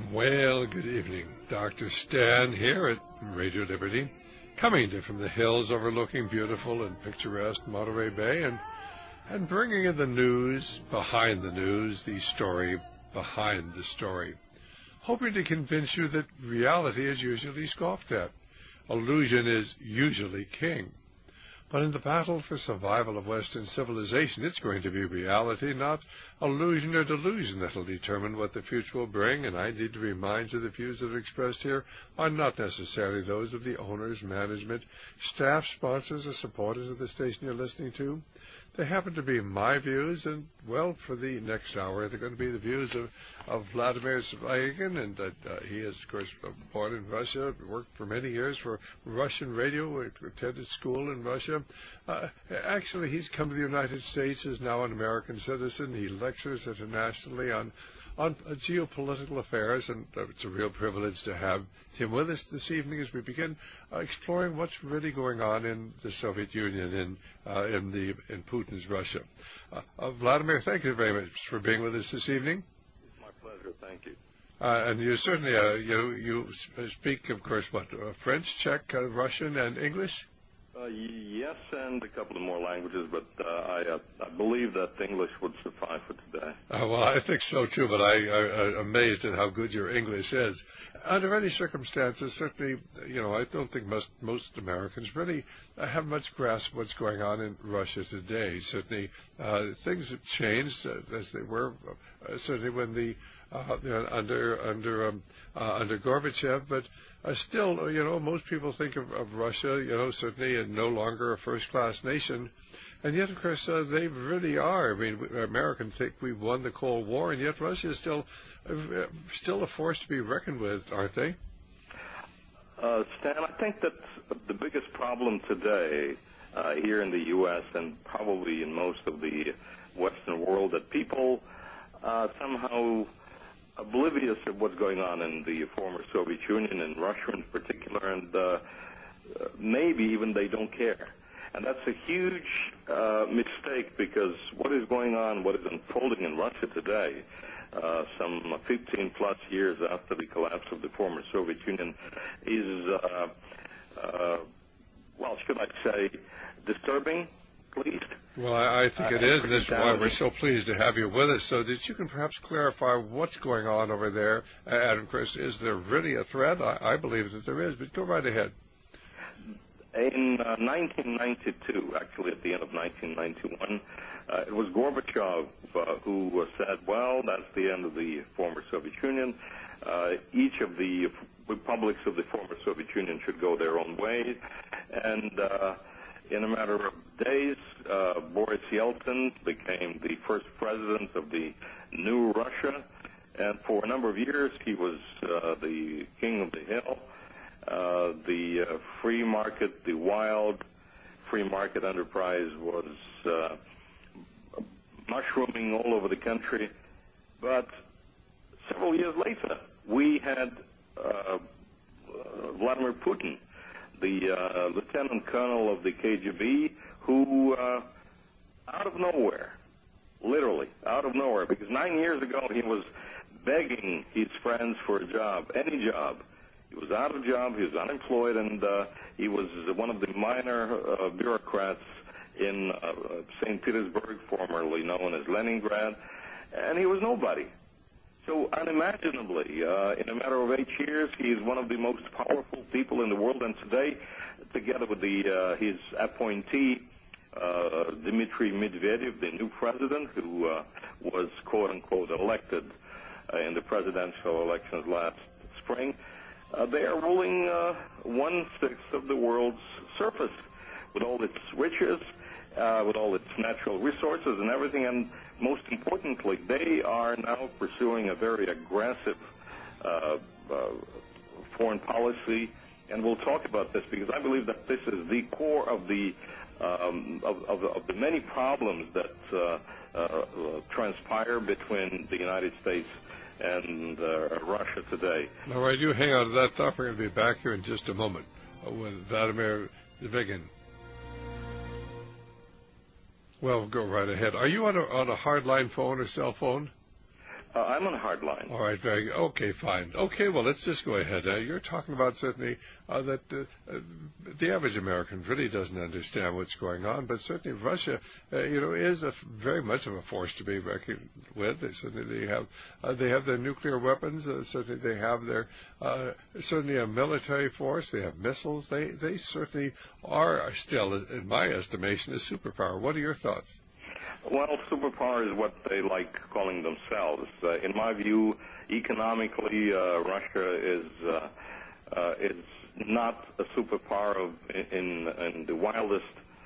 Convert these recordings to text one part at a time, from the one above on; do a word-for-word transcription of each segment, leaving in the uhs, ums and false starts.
Well, good evening. Doctor Stan here at Radio Liberty, coming to you from the hills overlooking beautiful and picturesque Monterey Bay, and, and bringing you the news behind the news, the story behind the story, hoping to convince you that reality is usually scoffed at. Illusion is usually king. But in the battle for survival of Western civilization, it's going to be reality, not illusion or delusion, that will determine what the future will bring. And I need to remind you the views that are expressed here are not necessarily those of the owners, management, staff, sponsors, or supporters of the station you're listening to. They happen to be my views, and, well, for the next hour, they're going to be the views of, of Vladimir Zvagin, and uh, uh, he is, of course, born in Russia, worked for many years for Russian radio, attended school in Russia. Uh, actually, he's come to the United States, is now an American citizen. He lectures internationally on on uh, geopolitical affairs, and uh, it's a real privilege to have him with us this evening as we begin uh, exploring what's really going on in the Soviet Union, in uh, in the in Putin's Russia. Uh, uh, Vladimir, thank you very much for being with us this evening. It's my pleasure. Thank you. Uh, and you certainly uh, you you speak, of course, what uh, French, Czech, uh, Russian, and English. Uh, yes, and a couple of more languages, but uh, I, uh, I believe that English would suffice for today. Uh, well, I think so too, but I, I, I'm amazed at how good your English is. Under any circumstances, certainly, you know, I don't think most, most Americans really have much grasp of what's going on in Russia today. Certainly, uh, things have changed uh, as they were, uh, certainly when the Uh, you know, under under um, uh, under Gorbachev, but uh, still, you know, most people think of, of Russia, you know, certainly no longer a first-class nation, and yet, of course, uh, they really are. I mean, we, Americans think we've won the Cold War, and yet Russia is still uh, still a force to be reckoned with, aren't they? Uh, Stan, I think that the biggest problem today uh, here in the U S and probably in most of the Western world, that people uh, somehow oblivious of what's going on in the former Soviet Union and Russia in particular, and uh, maybe even they don't care. And that's a huge uh, mistake, because what is going on, what is unfolding in Russia today, uh, some fifteen plus years after the collapse of the former Soviet Union, is, uh, uh, well, should I say, disturbing, please? Well, I, I think uh, it is, and that's why we're so pleased to have you with us, so that you can perhaps clarify what's going on over there. And, of course, is there really a threat? I, I believe that there is, but go right ahead. In uh, nineteen ninety-two, actually at the end of nineteen ninety-one, uh, it was Gorbachev uh, who uh, said, well, that's the end of the former Soviet Union. Uh, each of the republics of the former Soviet Union should go their own way. And uh, in a matter of days, uh, Boris Yeltsin became the first president of the new Russia. And for a number of years, he was uh, the king of the hill. Uh, the uh, free market, the wild free market enterprise was uh, mushrooming all over the country. But several years later, we had uh, Vladimir Putin, the uh, lieutenant colonel of the K G B, who, uh, out of nowhere, literally out of nowhere, because nine years ago he was begging his friends for a job, any job. He was out of job, he was unemployed, and uh, he was one of the minor uh, bureaucrats in uh, Saint Petersburg, formerly known as Leningrad, and he was nobody. So unimaginably, uh, in a matter of eight years, he is one of the most powerful people in the world, and today, together with the uh, his appointee, uh, Dmitry Medvedev, the new president, who uh, was quote-unquote elected uh, in the presidential elections last spring, Uh, they are ruling uh, one-sixth of the world's surface with all its riches, uh, with all its natural resources and everything. And most importantly, they are now pursuing a very aggressive uh, uh, foreign policy. And we'll talk about this, because I believe that this is the core of the um, of, of, of the many problems that uh, uh, transpire between the United States and uh, Russia today. All right, you hang on to that thought. We're going to be back here in just a moment with Vladimir Zvagin. Well, go right ahead. Are you on a, on a hardline phone or cell phone? Uh, I'm on hard line. All right, very good. Okay, fine. Okay, well, let's just go ahead. Uh, you're talking about certainly uh, that uh, uh, the average American really doesn't understand what's going on, but certainly Russia, uh, you know, is a, very much of a force to be reckoned with. They certainly they have uh, they have their nuclear weapons. Uh, certainly they have their uh, certainly a military force. They have missiles. They they certainly are still, in my estimation, a superpower. What are your thoughts? Well, superpower is what they like calling themselves. Uh, in my view, economically, uh, Russia is uh, uh, is not a superpower of, in, in the wildest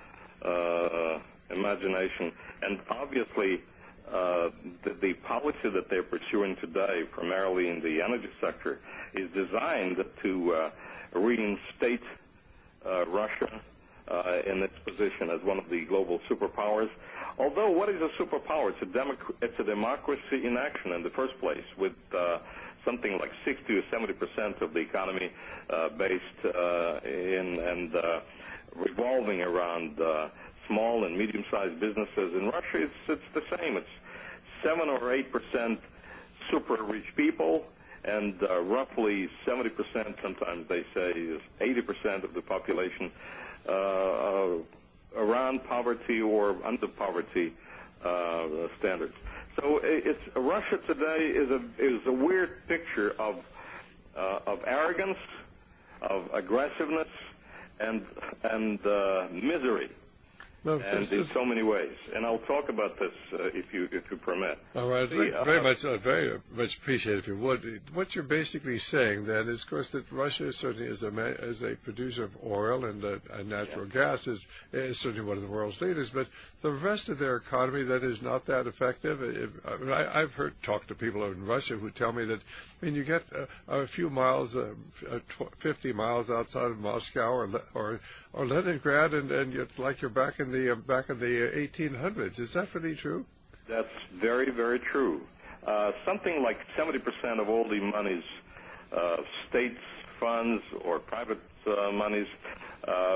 uh, imagination. And obviously, uh, the, the policy that they're pursuing today, primarily in the energy sector, is designed to uh, reinstate uh, Russia uh, in its position as one of the global superpowers. Although, what is a superpower? It's a, democ- it's a democracy in action in the first place, with uh, something like sixty or seventy percent of the economy uh, based uh, in and uh, revolving around uh, small and medium-sized businesses. In Russia, it's, it's the same. It's seven or eight percent super rich people, and uh, roughly seventy percent, sometimes they say is eighty percent of the population uh, uh, around poverty or under poverty uh, standards. So it's Russia today is a is a weird picture of uh, of arrogance, of aggressiveness, and and uh, misery. No, and in so many ways, and I'll talk about this uh, if you if you permit. All right, the, uh, very much, uh, very much appreciate if you would. What you're basically saying then is, of course, that Russia certainly is a as a producer of oil and uh, and natural yeah. gas is, is certainly one of the world's leaders, but the rest of their economy that is not that effective. If, I mean, I, I've heard talk to people in Russia who tell me that when you get uh, a few miles, uh, fifty miles outside of Moscow or or or Leningrad, and, and it's like you're back in the uh, back in the eighteen hundreds. Is that really true? That's very, very true. Uh, something like seventy percent of all the monies, uh, states, funds, or private uh, monies, uh,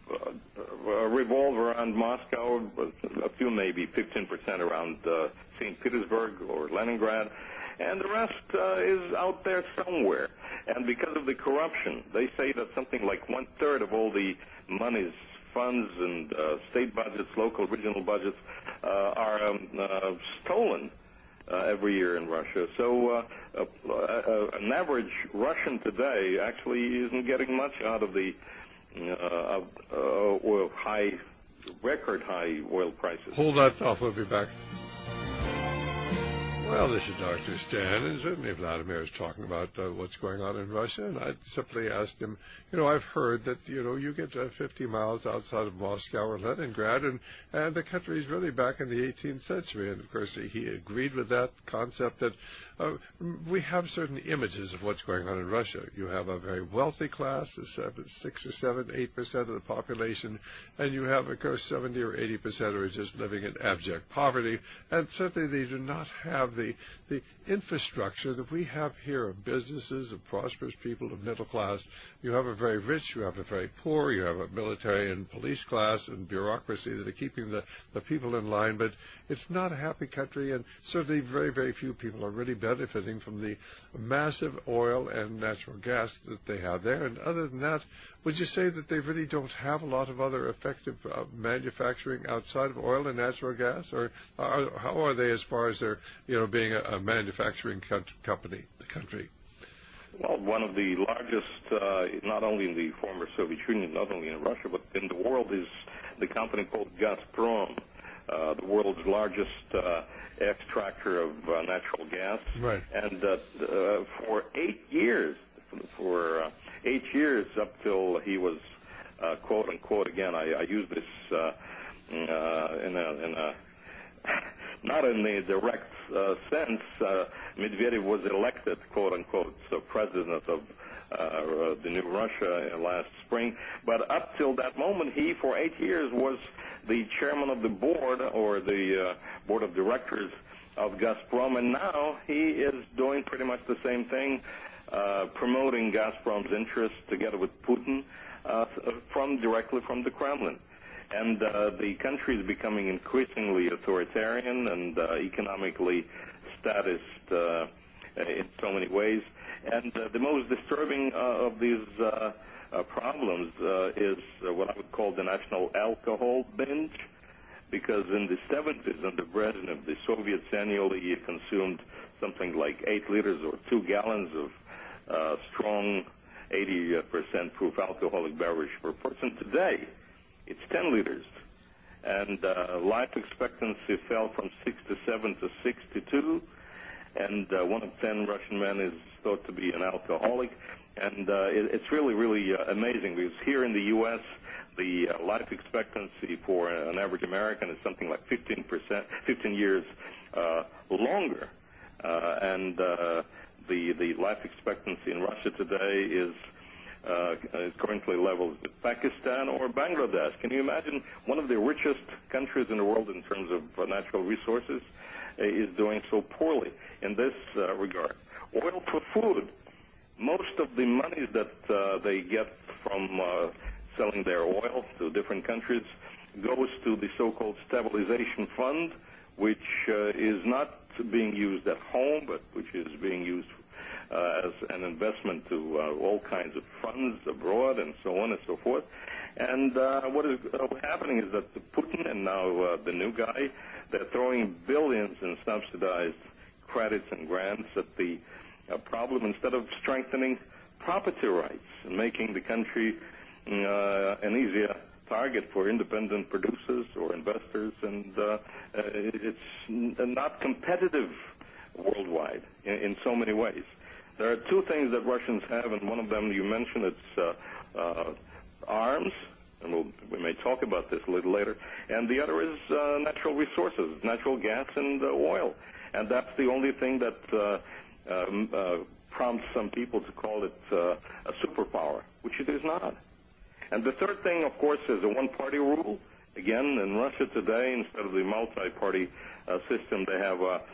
uh, revolve around Moscow. A few, maybe fifteen percent around uh, Saint Petersburg or Leningrad. And the rest uh, is out there somewhere. And because of the corruption, they say that something like one-third of all the monies, funds, and uh, state budgets, local, regional budgets, uh, are um, uh, stolen uh, every year in Russia. So uh, uh, uh, an average Russian today actually isn't getting much out of the uh, uh, oil high, record high oil prices. Hold that thought. We'll be back. Well, this is Doctor Stan, and certainly Vladimir is talking about uh, what's going on in Russia, and I simply asked him, you know, I've heard that, you know, you get uh, fifty miles outside of Moscow or Leningrad, and, and the country is really back in the eighteenth century, and of course he agreed with that concept that uh, we have certain images of what's going on in Russia. You have a very wealthy class, seven, six or seven, eight percent of the population, and you have, of course, seventy or eighty percent who are just living in abject poverty, and certainly they do not have the the infrastructure that we have here of businesses, of prosperous people, of middle class. You have a very rich, you have a very poor, you have a military and police class and bureaucracy that are keeping the, the people in line, but it's not a happy country, and certainly very, very few people are really benefiting from the massive oil and natural gas that they have there. And other than that, would you say that they really don't have a lot of other effective uh, manufacturing outside of oil and natural gas, or are, how are they as far as their, you know, being a, a manufacturing co- company, the country? Well, one of the largest, uh, not only in the former Soviet Union, not only in Russia, but in the world, is the company called Gazprom, uh, the world's largest uh, extractor of uh, natural gas. Right. And uh, uh, for eight years, for uh, eight years up till he was, uh, quote unquote, again, I, I use this uh, uh, in a, in a not in the direct uh, sense, uh, Medvedev was elected, quote unquote, so president of uh, the new Russia last spring. But up till that moment, he, for eight years, was the chairman of the board or the uh, board of directors of Gazprom, and now he is doing pretty much the same thing, uh, promoting Gazprom's interests together with Putin uh, from directly from the Kremlin. And uh, the country is becoming increasingly authoritarian and uh, economically statist uh, in so many ways. And uh, the most disturbing uh, of these uh, uh, problems uh, is uh, what I would call the national alcohol binge, because in the seventies, under Brezhnev, the Soviets annually consumed something like eight liters or two gallons of uh, strong eighty percent proof alcoholic beverage per person. Today, it's ten liters. And uh, life expectancy fell from sixty-seven to sixty-two, and uh, one of ten Russian men is thought to be an alcoholic. And uh, it, it's really, really uh, amazing, because here in the U S, the uh, life expectancy for an average American is something like fifteen percent, fifteen years uh, longer. Uh, and uh, the, the life expectancy in Russia today is Uh, is currently leveled with Pakistan or Bangladesh. Can you imagine one of the richest countries in the world in terms of uh, natural resources uh, is doing so poorly in this uh, regard? Oil for food. Most of the monies that uh, they get from uh, selling their oil to different countries goes to the so-called stabilization fund, which uh, is not being used at home, but which is being used Uh, as an investment to uh, all kinds of funds abroad and so on and so forth. And uh, what is uh, happening is that the Putin and now uh, the new guy, they're throwing billions in subsidized credits and grants at the uh, problem, instead of strengthening property rights and making the country uh, an easier target for independent producers or investors. And uh, uh, it's not competitive worldwide in, in so many ways. There are two things that Russians have, and one of them you mentioned, it's uh, uh, arms, and we'll, we may talk about this a little later, and the other is uh, natural resources, natural gas and uh, oil. And that's the only thing that uh, um, uh, prompts some people to call it uh, a superpower, which it is not. And the third thing, of course, is a one-party rule. Again, in Russia today, instead of the multi-party uh, system, they have uh,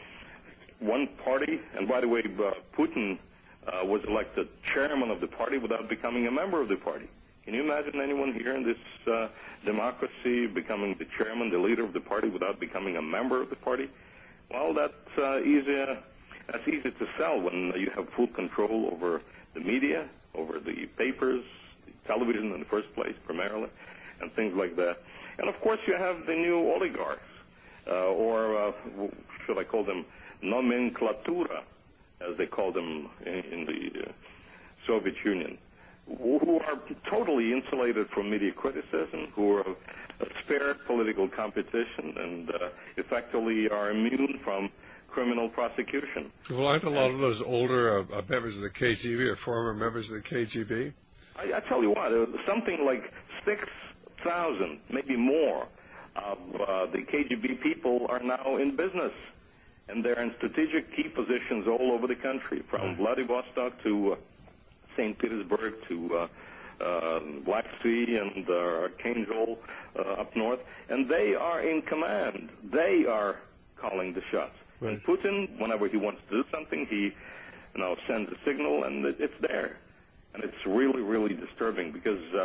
one party. And by the way, uh, Putin Uh, was elected chairman of the party without becoming a member of the party. Can you imagine anyone here in this uh, democracy becoming the chairman, the leader of the party, without becoming a member of the party? Well, that's uh, easy. That's easy to sell when you have full control over the media, over the papers, the television in the first place, primarily, and things like that. And of course, you have the new oligarchs, uh, or uh, should I call them nomenclatura, as they called them in, in the uh, Soviet Union, who are totally insulated from media criticism, who are uh, spared political competition, and uh, effectively are immune from criminal prosecution. Well, aren't a lot of those older uh, members of the K G B or former members of the K G B? I, I tell you what, uh, something like six thousand, maybe more, of uh, the K G B people are now in business. And they're in strategic key positions all over the country, from Vladivostok to uh, Saint Petersburg to uh, uh, Black Sea and uh, Archangel uh, up north. And they are in command. They are calling the shots. Right. And Putin, whenever he wants to do something, he you know, sends a signal, and it, it's there. And it's really, really disturbing, because uh,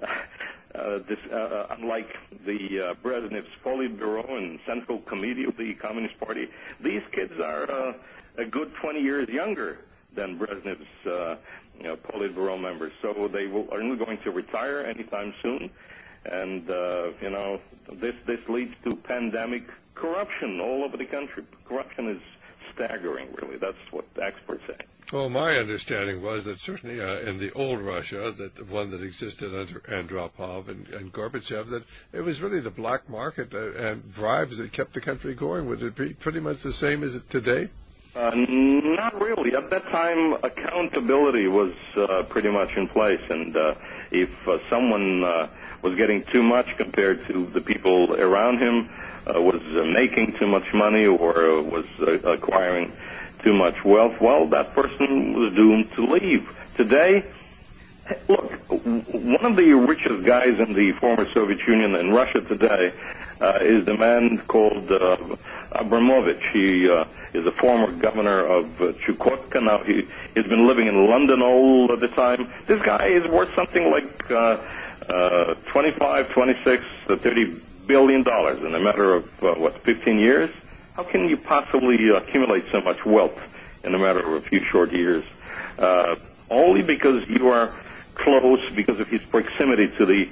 uh, this, uh, unlike the uh, Brezhnev's Politburo and Central Committee of the Communist Party, these kids are uh, a good twenty years younger than Brezhnev's uh, you know, Politburo members. So they will, are only going to retire anytime soon. And, uh, you know, this, this leads to pandemic corruption all over the country. Corruption is staggering, really. That's what experts say. Well, my understanding was that certainly uh, in the old Russia, that the one that existed under Andropov and, and Gorbachev, that it was really the black market uh, and bribes that kept the country going. Would it be pretty much the same as it today? Uh, not really. At that time, accountability was uh, pretty much in place, and uh, if uh, someone uh, was getting too much compared to the people around him, uh, was uh, making too much money, or uh, was uh, acquiring too much wealth, well, that person was doomed to leave. Today, look, one of the richest guys in the former Soviet Union and Russia today uh, is the man called uh, Abramovich. He uh, is a former governor of uh, Chukotka. Now he, he's been living in London all the time. This guy is worth something like uh, uh, twenty-five, twenty-six, thirty billion dollars in a matter of, uh, what, fifteen years? how can you possibly accumulate so much wealth in a matter of a few short years? Uh, only because you are close, because of his proximity to the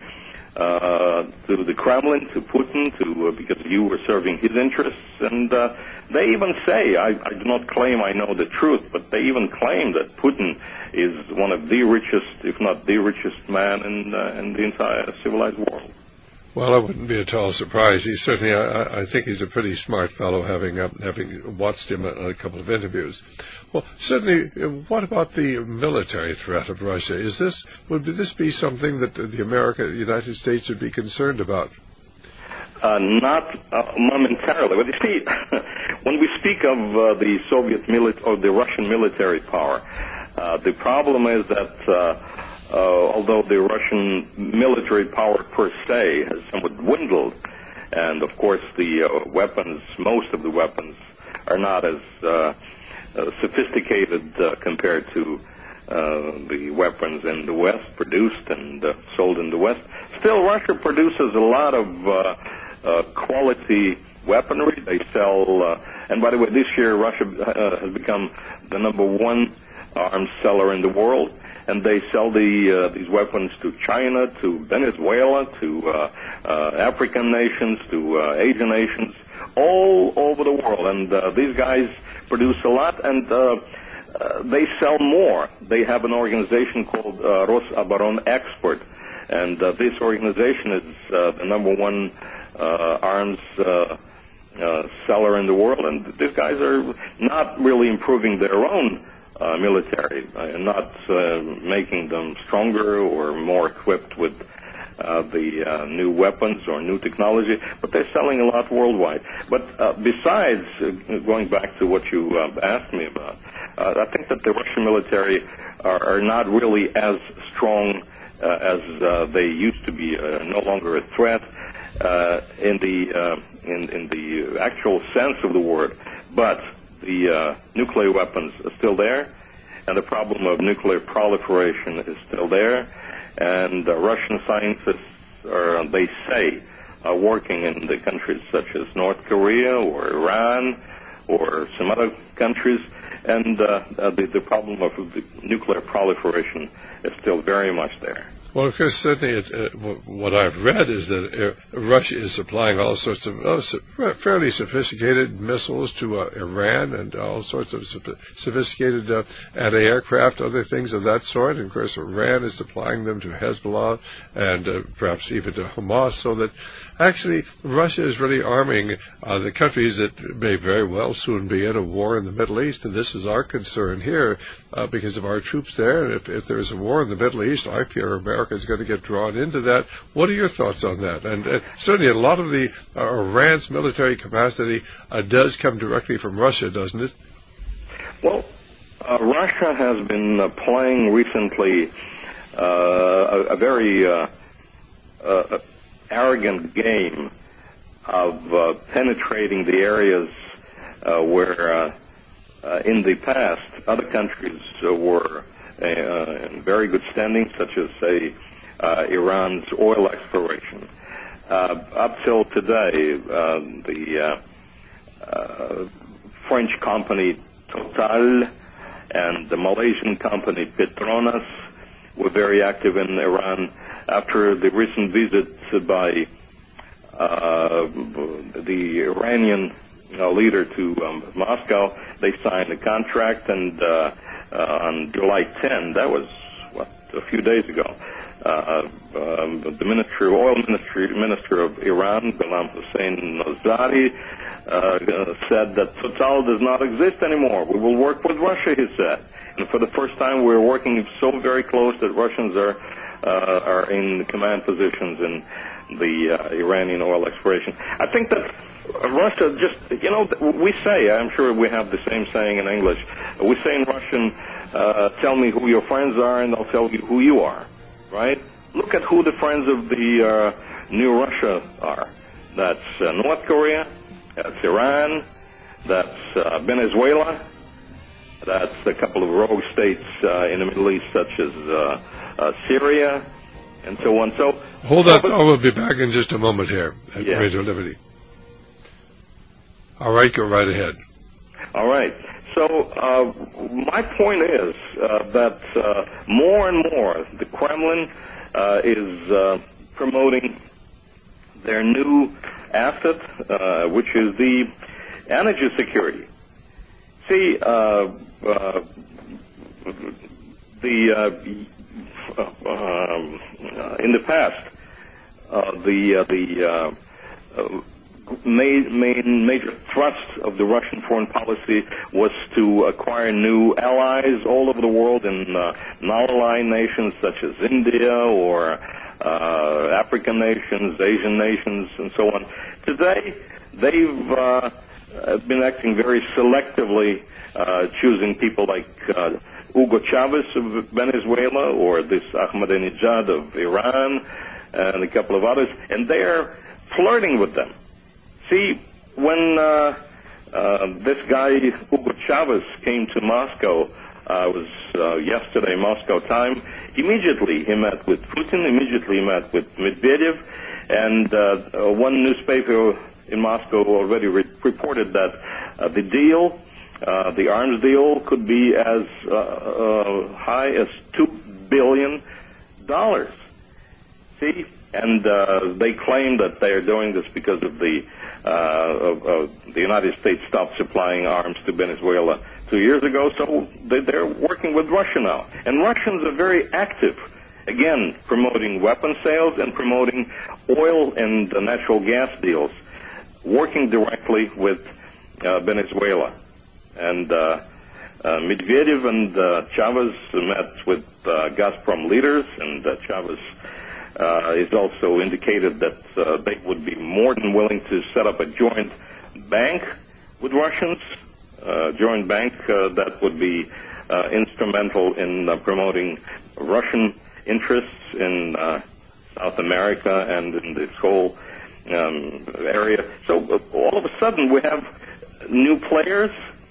uh, to the Kremlin, to Putin, to uh, because you were serving his interests. And uh, they even say, I, I do not claim I know the truth, but they even claim that Putin is one of the richest, if not the richest man in, uh, in the entire civilized world. Well, that wouldn't be at all surprised. He certainly, I, I think he's a pretty smart fellow, having uh, having watched him on a couple of interviews. Well, certainly, what about the military threat of Russia? Is this would this be something that the America, the United States, would be concerned about? Uh, not uh, momentarily. But you see, when we speak of uh, the Soviet mili- or the Russian military power, uh, the problem is that. Uh, Uh, although the Russian military power per se has somewhat dwindled, and of course the uh, weapons, most of the weapons, are not as uh, uh, sophisticated uh, compared to uh, the weapons in the West, produced and uh, sold in the West. Still, Russia produces a lot of uh, uh, quality weaponry. They sell, uh, and by the way, this year Russia uh, has become the number one arms seller in the world. And they sell the uh, these weapons to China, to Venezuela, to uh, uh, African nations, to uh, Asian nations, all over the world. And uh, these guys produce a lot, and uh, uh, they sell more. They have an organization called uh, Rosaboronexport, and uh, this organization is uh, the number one uh, arms uh, uh, seller in the world. And these guys are not really improving their own Uh, military, uh, not uh, making them stronger or more equipped with uh, the uh, new weapons or new technology, but they're selling a lot worldwide. But uh, besides, uh, going back to what you uh, asked me about, uh, I think that the Russian military are, are not really as strong uh, as uh, they used to be, uh, no longer a threat uh, in the uh, in, in the actual sense of the word, but the uh, nuclear weapons are still there, and the problem of nuclear proliferation is still there, and uh, Russian scientists are, they say, are working in the countries such as North Korea or Iran or some other countries, and uh, uh, the, the problem of the nuclear proliferation is still very much there. Well, of course, certainly it, uh, what I've read is that uh, Russia is supplying all sorts of uh, so fairly sophisticated missiles to uh, Iran and all sorts of sophisticated uh, anti-aircraft, other things of that sort. And, of course, Iran is supplying them to Hezbollah and uh, perhaps even to Hamas, so that actually Russia is really arming uh, the countries that may very well soon be in a war in the Middle East. And this is our concern here uh, because of our troops there. And if, if there's a war in the Middle East, I fear America is going to get drawn into that. What are your thoughts on that? And uh, certainly a lot of the uh, Iran's military capacity uh, does come directly from Russia, doesn't it? Well, uh, Russia has been uh, playing recently uh, a, a very uh, uh, arrogant game of uh, penetrating the areas uh, where uh, uh, in the past other countries uh, were Uh, in very good standing, such as, say, uh, Iran's oil exploration. Uh, up till today, uh, the uh, uh, French company Total and the Malaysian company Petronas were very active in Iran. After the recent visit by uh, the Iranian uh, leader to um, Moscow, they signed a contract, and uh, Uh, on July tenth, that was, what, a few days ago, uh, um, the Ministry, Oil Ministry, Minister of Iran, Ghulam Hossein Nazari, uh, said that Total does not exist anymore. We will work with Russia, he said. And for the first time, we're working so very close that Russians are uh, are in command positions in the uh, Iranian oil exploration. I think that Russia just, you know, we say, I'm sure we have the same saying in English, we say in Russian, uh, tell me who your friends are and I'll tell you who you are, right? Look at who the friends of the uh, new Russia are. That's uh, North Korea, that's Iran, that's uh, Venezuela, that's a couple of rogue states uh, in the Middle East such as uh, uh, Syria, and so on. So Hold on, I will be back in just a moment here at yeah. Radio Liberty. All right, go right ahead. All right. So uh, my point is uh, that uh, more and more the Kremlin uh, is uh, promoting their new asset, uh, which is the energy security. See, uh, uh, the uh, um, uh, in the past, uh, the uh, the uh, uh, main, main major thrust of the Russian foreign policy was to acquire new allies all over the world in uh, non-aligned nations such as India or uh, African nations, Asian nations, and so on. Today, they've uh, been acting very selectively, uh, choosing people like uh, Hugo Chavez of Venezuela or this Ahmadinejad of Iran and a couple of others, and they're flirting with them. See, when uh, uh, this guy, Hugo Chavez, came to Moscow, uh, it was uh, yesterday Moscow time, immediately he met with Putin, immediately he met with Medvedev, and uh, uh, one newspaper in Moscow already re- reported that uh, the deal, uh, the arms deal, could be as uh, uh, high as two billion dollars. See? And uh, they claim that they are doing this because of the uh, of, of the United States stopped supplying arms to Venezuela two years ago, so they, they're working with Russia now. And Russians are very active, again, promoting weapon sales and promoting oil and uh, natural gas deals, working directly with uh, Venezuela. And uh, uh, Medvedev and uh, Chavez met with uh, Gazprom leaders, and uh, Chavez Uh, it's also indicated that uh, they would be more than willing to set up a joint bank with Russians, a uh, joint bank uh, that would be uh, instrumental in uh, promoting Russian interests in uh, South America and in this whole um, area. So uh, all of a sudden we have new players,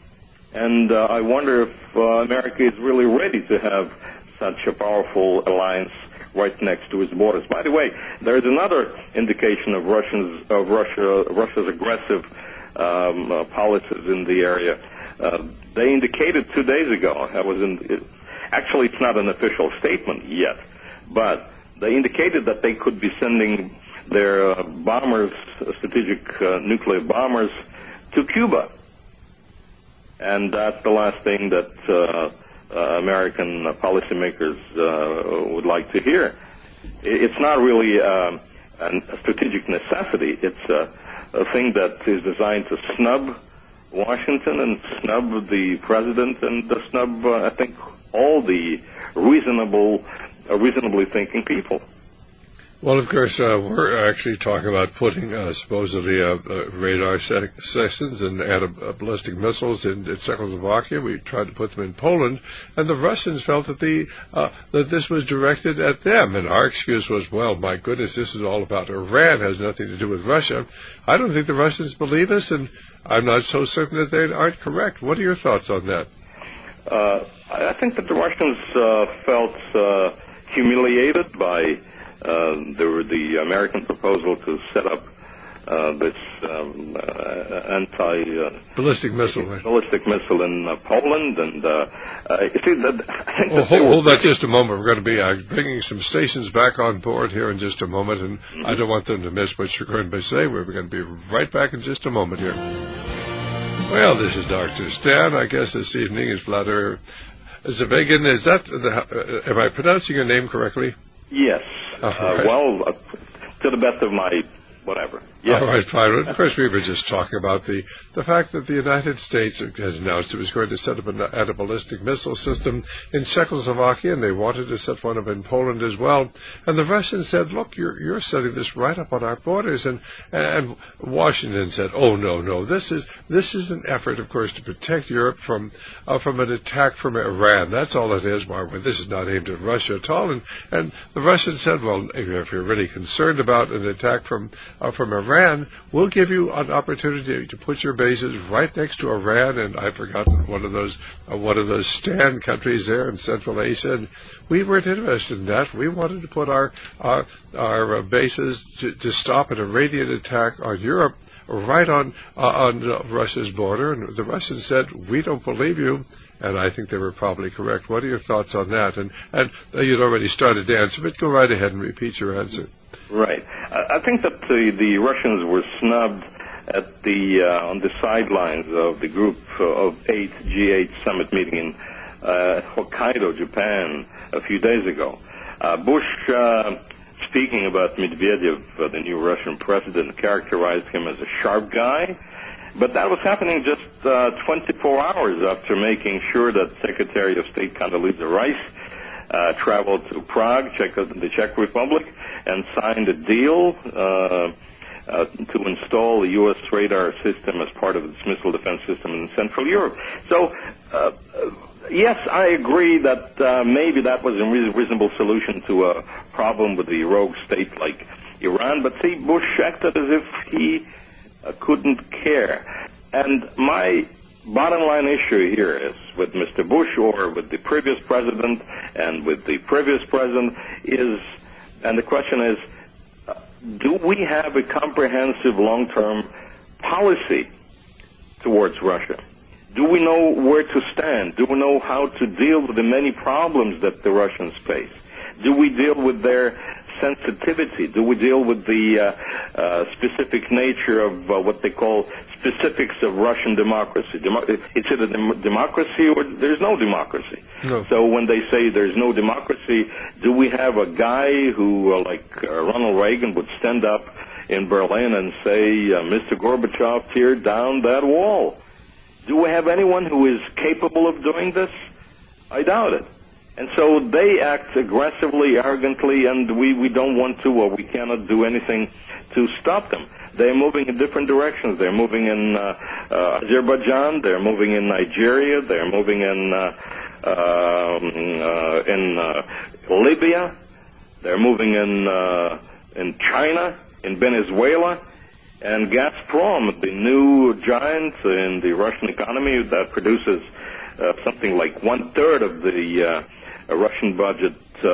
and uh, I wonder if uh, America is really ready to have such a powerful alliance right next to its borders. By the way, there is another indication of Russians of Russia Russia's aggressive um, uh, policies in the area. Uh, they indicated two days ago. I was in. It, actually, it's not an official statement yet, but they indicated that they could be sending their uh, bombers, uh, strategic uh, nuclear bombers, to Cuba, and that's the last thing that Uh, Uh, American uh, policymakers uh, would like to hear. It's not really um, a strategic necessity. It's a, a thing that is designed to snub Washington and snub the president and to snub, uh, I think, all the reasonable, uh, reasonably thinking people. Well, of course, uh, we're actually talking about putting uh, supposedly uh, uh, radar stations and anti-ballistic missiles in, in Czechoslovakia. We tried to put them in Poland, and the Russians felt that the uh, that this was directed at them. And our excuse was, well, my goodness, this is all about Iran. It has nothing to do with Russia. I don't think the Russians believe us, and I'm not so certain that they aren't correct. What are your thoughts on that? Uh, I think that the Russians uh, felt uh, humiliated by Uh, there were the American proposal to set up uh, this um, uh, anti uh, ballistic missile ballistic missile in uh, Poland, and uh, uh, you see that. I think well, that hold, hold that pretty... just a moment. We're going to be uh, bringing some stations back on board here in just a moment, and mm-hmm. I don't want them to miss what you're going to say. We're going to be right back in just a moment here. Well, this is Doctor Stan. I guess this evening is Vladimir Zavegin. Is that the, uh, am I pronouncing your name correctly? Yes. Oh, uh, right. Well, uh, to the best of my whatever. Yes. All right, fine. Of course, we were just talking about the, the fact that the United States has announced it was going to set up an anti-ballistic missile system in Czechoslovakia, and they wanted to set one up in Poland as well. And the Russians said, look, you're, you're setting this right up on our borders. And, and Washington said, oh, no, no, this is this is an effort, of course, to protect Europe from uh, from an attack from Iran. That's all it is, Barbara. This is not aimed at Russia at all. And, and the Russians said, well, if you're really concerned about an attack from uh, from Iran, we'll give you an opportunity to put your bases right next to Iran, and I've forgotten one of those uh, one of those stand countries there in Central Asia. And we weren't interested in that. We wanted to put our our, our uh, bases to, to stop an Iranian attack on Europe right on uh, on uh, Russia's border, and the Russians said, "We don't believe you." And I think they were probably correct. What are your thoughts on that? And and uh, you'd already started to answer, but go right ahead and repeat your answer. Right. I, I think that the, the Russians were snubbed at the uh, on the sidelines of the Group of Eight G eight summit meeting in uh, Hokkaido, Japan, a few days ago. Uh, Bush, uh, speaking about Medvedev, uh, the new Russian president, characterized him as a sharp guy. But that was happening just uh, twenty-four hours after making sure that Secretary of State Condoleezza Rice uh, traveled to Prague, Czech, the Czech Republic, and signed a deal uh, uh, to install a U S radar system as part of its missile defense system in Central Europe. So, uh, yes, I agree that uh, maybe that was a reasonable solution to a problem with the rogue state like Iran. But see, Bush acted as if he Uh, couldn't care. And my bottom line issue here is with Mister Bush or with the previous president and with the previous president is, and the question is, uh, do we have a comprehensive long-term policy towards Russia? Do we know where to stand? Do we know how to deal with the many problems that the Russians face? Do we deal with their sensitivity? Do we deal with the uh, uh, specific nature of uh, what they call specifics of Russian democracy? Demo- it's either dem- democracy or there's no democracy. No. So when they say there's no democracy, do we have a guy who, uh, like uh, Ronald Reagan, would stand up in Berlin and say, uh, Mister Gorbachev, tear down that wall? Do we have anyone who is capable of doing this? I doubt it. And so they act aggressively, arrogantly, and we, we don't want to or we cannot do anything to stop them. They're moving in different directions. They're moving in uh, uh, Azerbaijan. They're moving in Nigeria. They're moving in uh, um, uh, in uh, Libya. They're moving in uh, in China, in Venezuela. And Gazprom, the new giant in the Russian economy that produces uh, something like one-third of the uh, A Russian budget uh,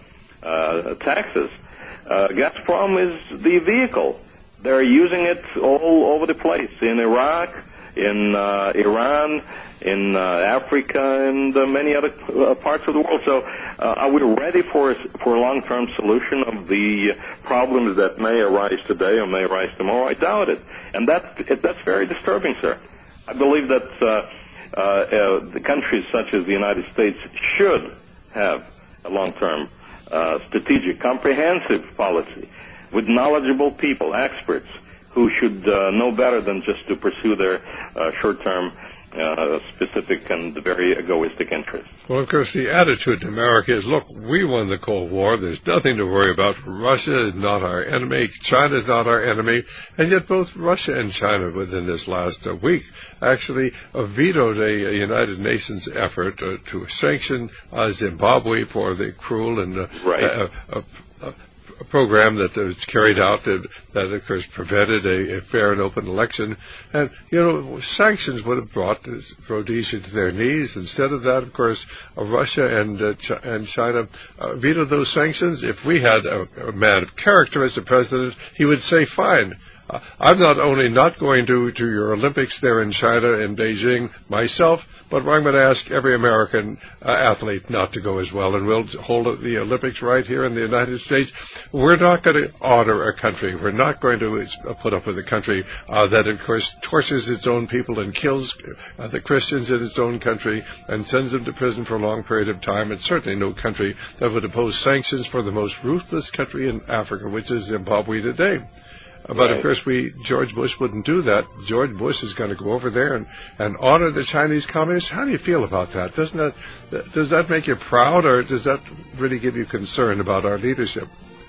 uh, taxes. Uh, Gazprom is the vehicle. They're using it all over the place, in Iraq, in uh, Iran, in uh, Africa, and uh, many other uh, parts of the world. So uh, are we ready for a, for a long-term solution of the problems that may arise today or may arise tomorrow? I doubt it. And that, that's very disturbing, sir. I believe that uh, uh, uh, the countries such as the United States should have a long-term, uh, strategic, comprehensive policy with knowledgeable people, experts, who should uh, know better than just to pursue their uh, short-term, uh, specific and very egoistic interests. Well, of course, the attitude in America is, look, we won the Cold War. There's nothing to worry about. Russia is not our enemy. China is not our enemy. And yet both Russia and China within this last uh, week actually uh, vetoed a, a United Nations effort uh, to sanction uh, Zimbabwe for the cruel and uh, right. uh, uh, uh, a program that was carried out that, that of course, prevented a, a fair and open election. And, you know, sanctions would have brought this Rhodesia to their knees. Instead of that, of course, uh, Russia and uh, Ch- and China uh, vetoed those sanctions. If we had a, a man of character as a president, he would say, fine, Uh, I'm not only not going to, to your Olympics there in China, in Beijing, myself, but I'm going to ask every American uh, athlete not to go as well, and we'll hold the Olympics right here in the United States. We're not going to honor a country. We're not going to uh, put up with a country uh, that, of course, tortures its own people and kills uh, the Christians in its own country and sends them to prison for a long period of time. It's certainly no country that would impose sanctions for the most ruthless country in Africa, which is Zimbabwe today. But, right. Of course, we George Bush wouldn't do that. George Bush is going to go over there and, and honor the Chinese communists. How do you feel about that? Doesn't that, does that make you proud, or does that really give you concern about our leadership?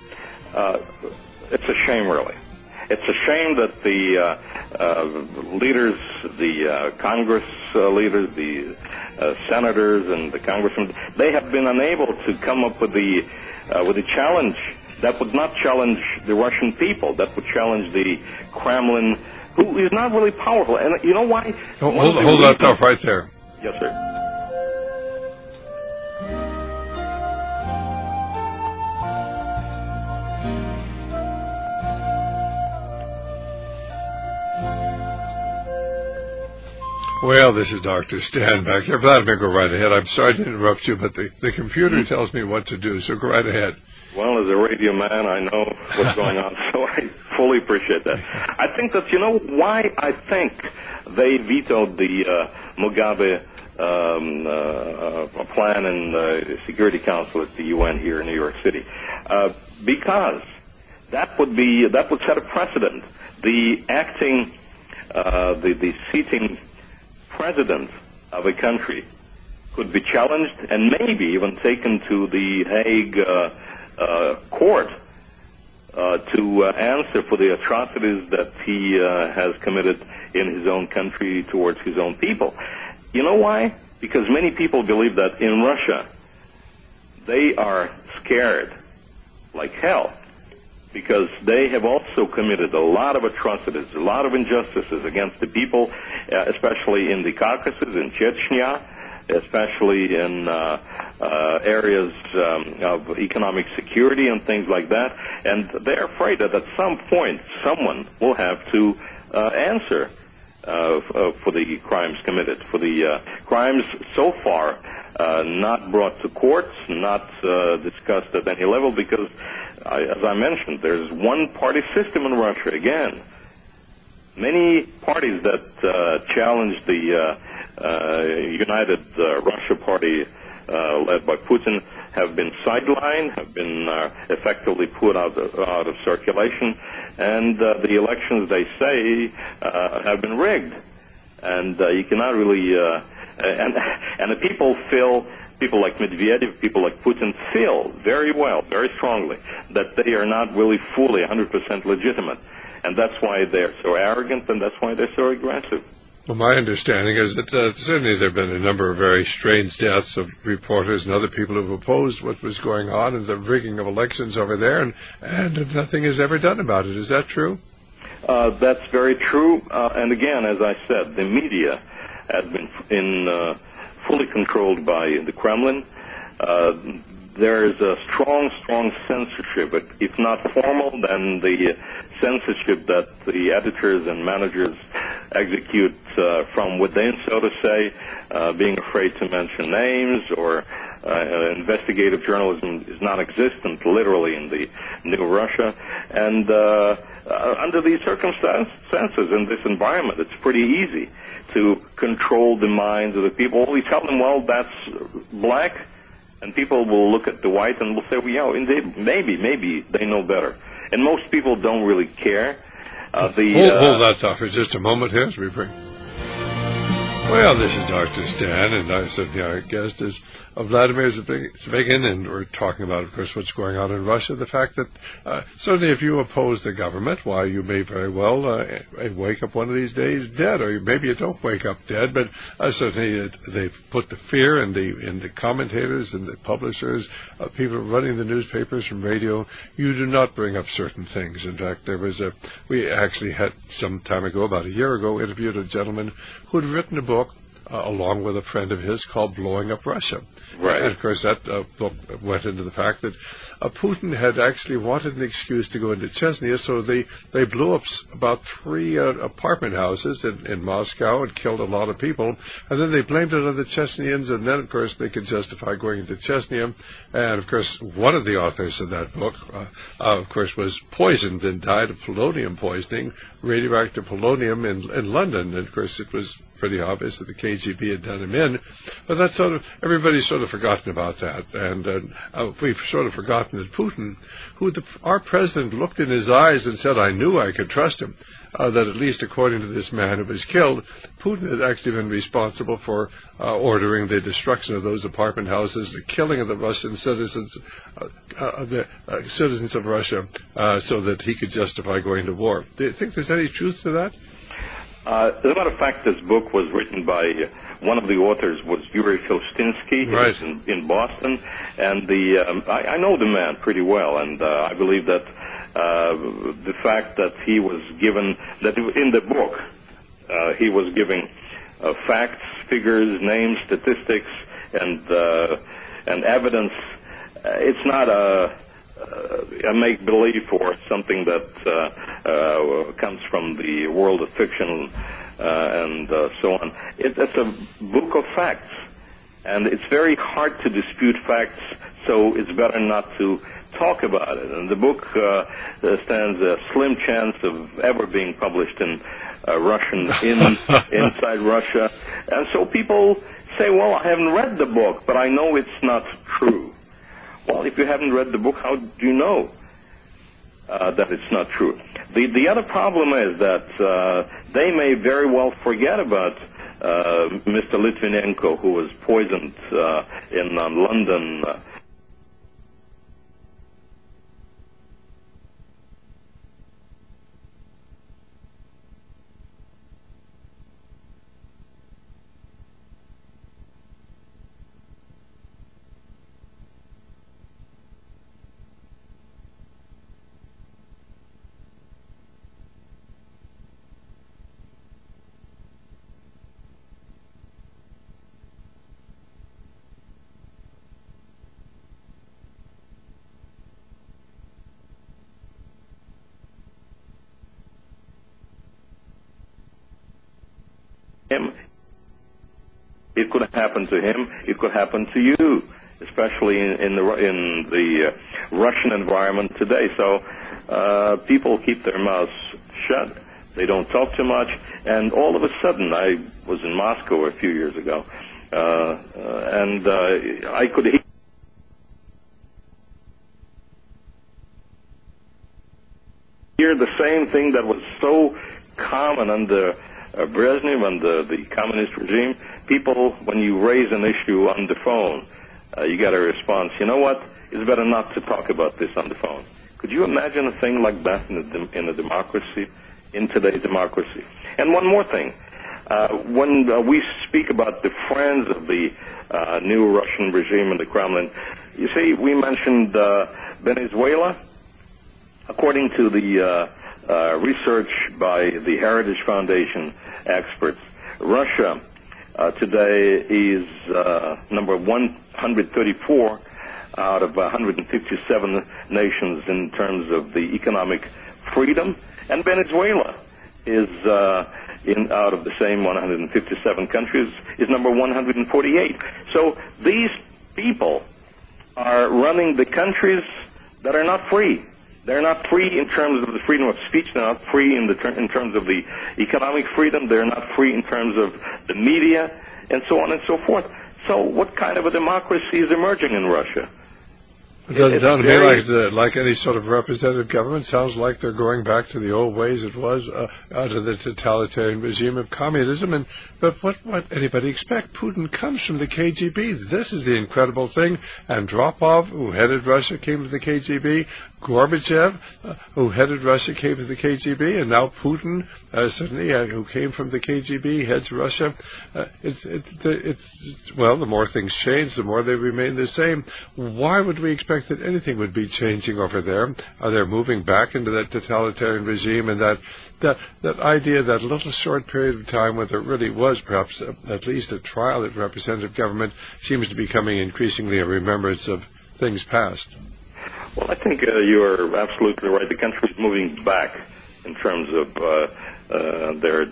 Uh, it's a shame, really. It's a shame that the uh, uh, leaders, the uh, Congress uh, leaders, the uh, senators and the congressmen, they have been unable to come up with the uh, with the challenge that would not challenge the Russian people, that would challenge the Kremlin, who is not really powerful. And you know why? Oh, hold hold that thought right there. Yes, sir. Well, this is Doctor Stan back here. Vladimir, go right ahead. I'm sorry to interrupt you, but the, the computer tells me what to do, so go right ahead. Well, as a radio man, I know what's going on, so I fully appreciate that. I think that, you know, why I think they vetoed the uh, Mugabe um, uh, plan in the Security Council at the U N here in New York City. Uh, because that would be, that would set a precedent. The acting, uh, the, the seating president of a country could be challenged and maybe even taken to the Hague uh, uh, court uh, to uh, answer for the atrocities that he uh, has committed in his own country towards his own people. You know why? Because many people believe that in Russia they are scared like hell, because they have also committed a lot of atrocities, a lot of injustices against the people, uh, especially in the Caucasus, in Chechnya, especially in uh, uh, areas um, of economic security and things like that. And they're afraid that at some point someone will have to uh, answer uh, f- uh, for the crimes committed, for the uh, crimes so far uh, not brought to courts, not uh, discussed at any level, because I, as I mentioned, there's one-party system in Russia. Again, many parties that uh, challenge the uh, uh, United uh, Russia Party uh, led by Putin have been sidelined, have been uh, effectively put out of, out of circulation, and uh, the elections, they say, uh, have been rigged. And uh, you cannot really... Uh, and, and the people feel... People like Medvedev, people like Putin feel very well, very strongly, that they are not really fully one hundred percent legitimate. And that's why they're so arrogant, and that's why they're so aggressive. Well, my understanding is that uh, certainly there have been a number of very strange deaths of reporters and other people who have opposed what was going on and the rigging of elections over there, and, and nothing is ever done about it. Is that true? Uh, that's very true. Uh, and again, as I said, the media has been in... Uh, fully controlled by the Kremlin. Uh, there is a strong, strong censorship, but if not formal, then the censorship that the editors and managers execute uh, from within, so to say, uh, being afraid to mention names, or uh, investigative journalism is non-existent, literally, in the new Russia. And uh, uh, under these circumstances, in this environment, it's pretty easy to control the minds of the people. We tell them, well, that's black, and people will look at the white and will say, well, yeah, indeed, maybe, maybe they know better. And most people don't really care. Uh, the, hold, uh, hold that thought for just a moment here as we bring... Well, this is Doctor Stan, and I certainly our guest is Vladimir Zvigin, and we're talking about, of course, what's going on in Russia. The fact that uh, certainly if you oppose the government, why, you may very well uh, wake up one of these days dead, or maybe you don't wake up dead, but uh, certainly it, they've put the fear in the in the commentators and the publishers, uh, people running the newspapers and radio. You do not bring up certain things. In fact, there was a we actually had some time ago, about a year ago, interviewed a gentleman who had written a book Uh, along with a friend of his, called Blowing Up Russia. Right. And, of course, that uh, book went into the fact that uh, Putin had actually wanted an excuse to go into Chechnya, so they, they blew up about three uh, apartment houses in, in Moscow and killed a lot of people, and then they blamed it on the Chechnyans, and then, of course, they could justify going into Chechnya. And, of course, one of the authors of that book, uh, uh, of course, was poisoned and died of polonium poisoning, radioactive polonium in, in London. And, of course, it was pretty obvious that the K G B had done him in, but that's sort of, everybody's sort of forgotten about that, and uh, uh, we've sort of forgotten that Putin, who the, our president looked in his eyes and said, I knew I could trust him, uh, that at least according to this man who was killed, Putin had actually been responsible for uh, ordering the destruction of those apartment houses, the killing of the Russian citizens, uh, uh, the uh, citizens of Russia, uh, so that he could justify going to war. Do you think there's any truth to that? Uh, as a matter of fact, this book was written by uh, one of the authors was Yuri Filstinsky. Right. He was in, in Boston, and the um, I, I know the man pretty well, and uh, I believe that uh, the fact that he was given that in the book uh, he was giving uh, facts, figures, names, statistics, and uh, and evidence. Uh, it's not a Uh, a make-believe or something that uh, uh, comes from the world of fiction uh, and uh, so on. It, it's a book of facts, and it's very hard to dispute facts, so it's better not to talk about it. And the book uh, stands a slim chance of ever being published in uh, Russian in inside Russia. And so people say, well, I haven't read the book, but I know it's not true. Well, if you haven't read the book, how do you know uh, that it's not true? The, the other problem is that uh, they may very well forget about uh, Mister Litvinenko, who was poisoned uh, in uh, London. Uh, him. It could happen to him. It could happen to you, especially in, in the in the uh, Russian environment today. So uh, people keep their mouths shut. They don't talk too much. And all of a sudden, I was in Moscow a few years ago, uh, uh, and uh, I could hear hear the same thing that was so common under Uh, Brezhnev and the, the communist regime. People, when you raise an issue on the phone, uh, you get a response, you know what, it's better not to talk about this on the phone. Could you imagine a thing like that in a, in a democracy, in today's democracy? And one more thing. Uh, when uh, we speak about the friends of the uh, new Russian regime in the Kremlin, you see, we mentioned uh, Venezuela. According to the uh, uh, research by the Heritage Foundation experts, Russia uh, today is uh, number one hundred thirty-four out of one hundred fifty-seven nations in terms of the economic freedom, and Venezuela is uh, in out of the same one hundred fifty-seven countries is number one hundred forty-eight. So these people are running the countries that are not free. They're not free in terms of the freedom of speech. They're not free in, the ter- in terms of the economic freedom. They're not free in terms of the media, and so on and so forth. So what kind of a democracy is emerging in Russia? It doesn't sound to me like the, like any sort of representative government. Sounds like they're going back to the old ways it was uh, under the totalitarian regime of communism. And but what what anybody expect? Putin comes from the K G B. This is the incredible thing. Andropov, who headed Russia, came to the K G B. Gorbachev, uh, who headed Russia, came to the K G B, and now Putin, uh, certainly, uh, who came from the K G B, heads Russia. Uh, it's, it's, it's, well, the more things change, the more they remain the same. Why would we expect that anything would be changing over there? Are they moving back into that totalitarian regime and that that, that idea, that little short period of time where there really was perhaps a, at least a trial at representative government seems to be becoming increasingly a remembrance of things past? Well, I think uh, you are absolutely right. The country is moving back in terms of uh, uh, their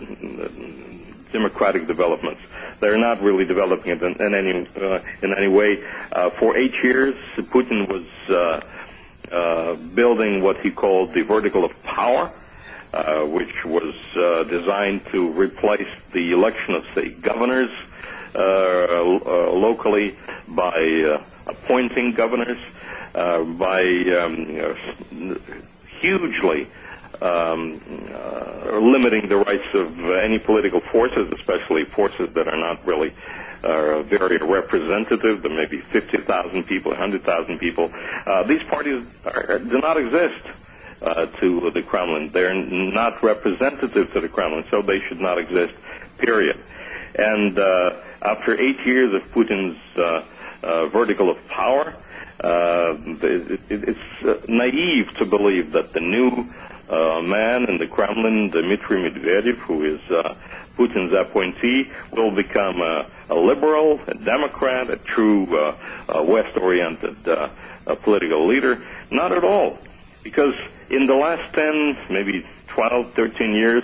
democratic developments. They're not really developing it in, in any uh, in any way. Uh, for eight years, Putin was uh, uh, building what he called the vertical of power, uh, which was uh, designed to replace the election of, say, governors uh, uh, locally by uh, appointing governors. Uh, by um, uh, hugely um, uh, limiting the rights of uh, any political forces, especially forces that are not really uh, very representative. There may be fifty thousand people, one hundred thousand people. Uh, these parties are, do not exist uh, to the Kremlin. They're not representative to the Kremlin, so they should not exist, period. And uh, after eight years of Putin's uh, uh, vertical of power, Uh, it, it, it's uh, naive to believe that the new uh, man in the Kremlin, Dmitry Medvedev, who is uh, Putin's appointee, will become a, a liberal, a Democrat, a true uh, uh, West-oriented uh, uh, political leader. Not at all. Because in the last ten, maybe twelve, thirteen years,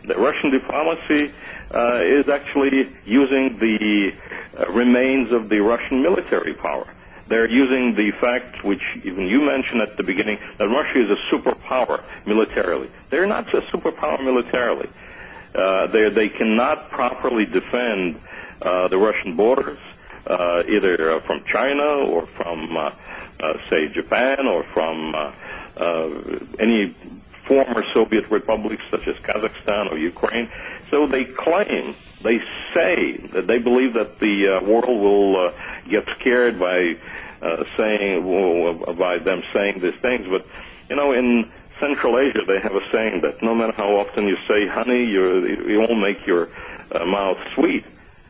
The Russian diplomacy uh, is actually using the uh, remains of the Russian military power. They're using the fact, which even you mentioned at the beginning, that Russia is a superpower militarily. They're not a superpower militarily. Uh, they they cannot properly defend uh, the Russian borders, uh, either uh, from China or from, uh, uh, say, Japan or from uh, uh, any former Soviet republics such as Kazakhstan or Ukraine. So they claim, they say that they believe that the uh, world will uh, get scared by uh, saying, well, by them saying these things. But, you know, in Central Asia, they have a saying that no matter how often you say honey, you're, you won't make your uh, mouth sweet.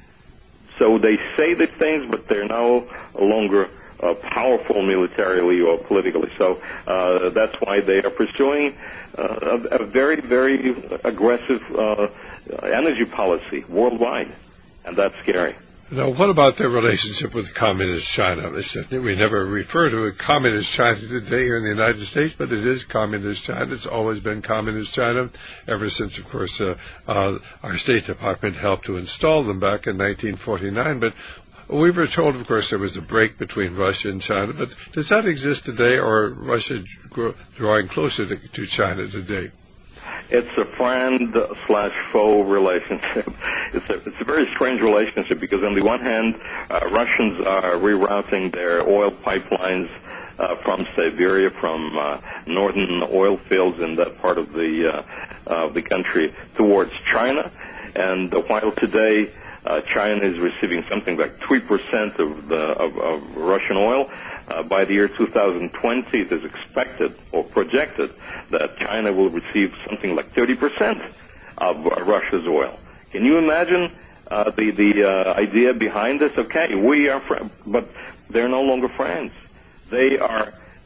So they say these things, but they're no longer uh, powerful militarily or politically. So uh, that's why they are pursuing uh, a, a very, very aggressive uh, energy policy worldwide, and that's scary. Now, what about their relationship with communist China? We never refer to a communist China today here in the United States, but it is communist China. It's always been communist China ever since, of course, uh, uh, our State Department helped to install them back in nineteen forty-nine. But we were told, of course, there was a break between Russia and China. But does that exist today, or Russia grow, drawing closer to, to China today? It's a friend slash foe relationship. It's a, it's a very strange relationship because on the one hand, uh, Russians are rerouting their oil pipelines uh, from Siberia, from uh, northern oil fields in that part of the uh, of the country towards China. And uh, while today uh, China is receiving something like three percent of the of, of Russian oil, Uh, by the year two thousand twenty, it is expected or projected that China will receive something like thirty percent of uh, Russia's oil. Can you imagine uh, the the uh, idea behind this? Okay, we are friends, but they're no longer friends. They are,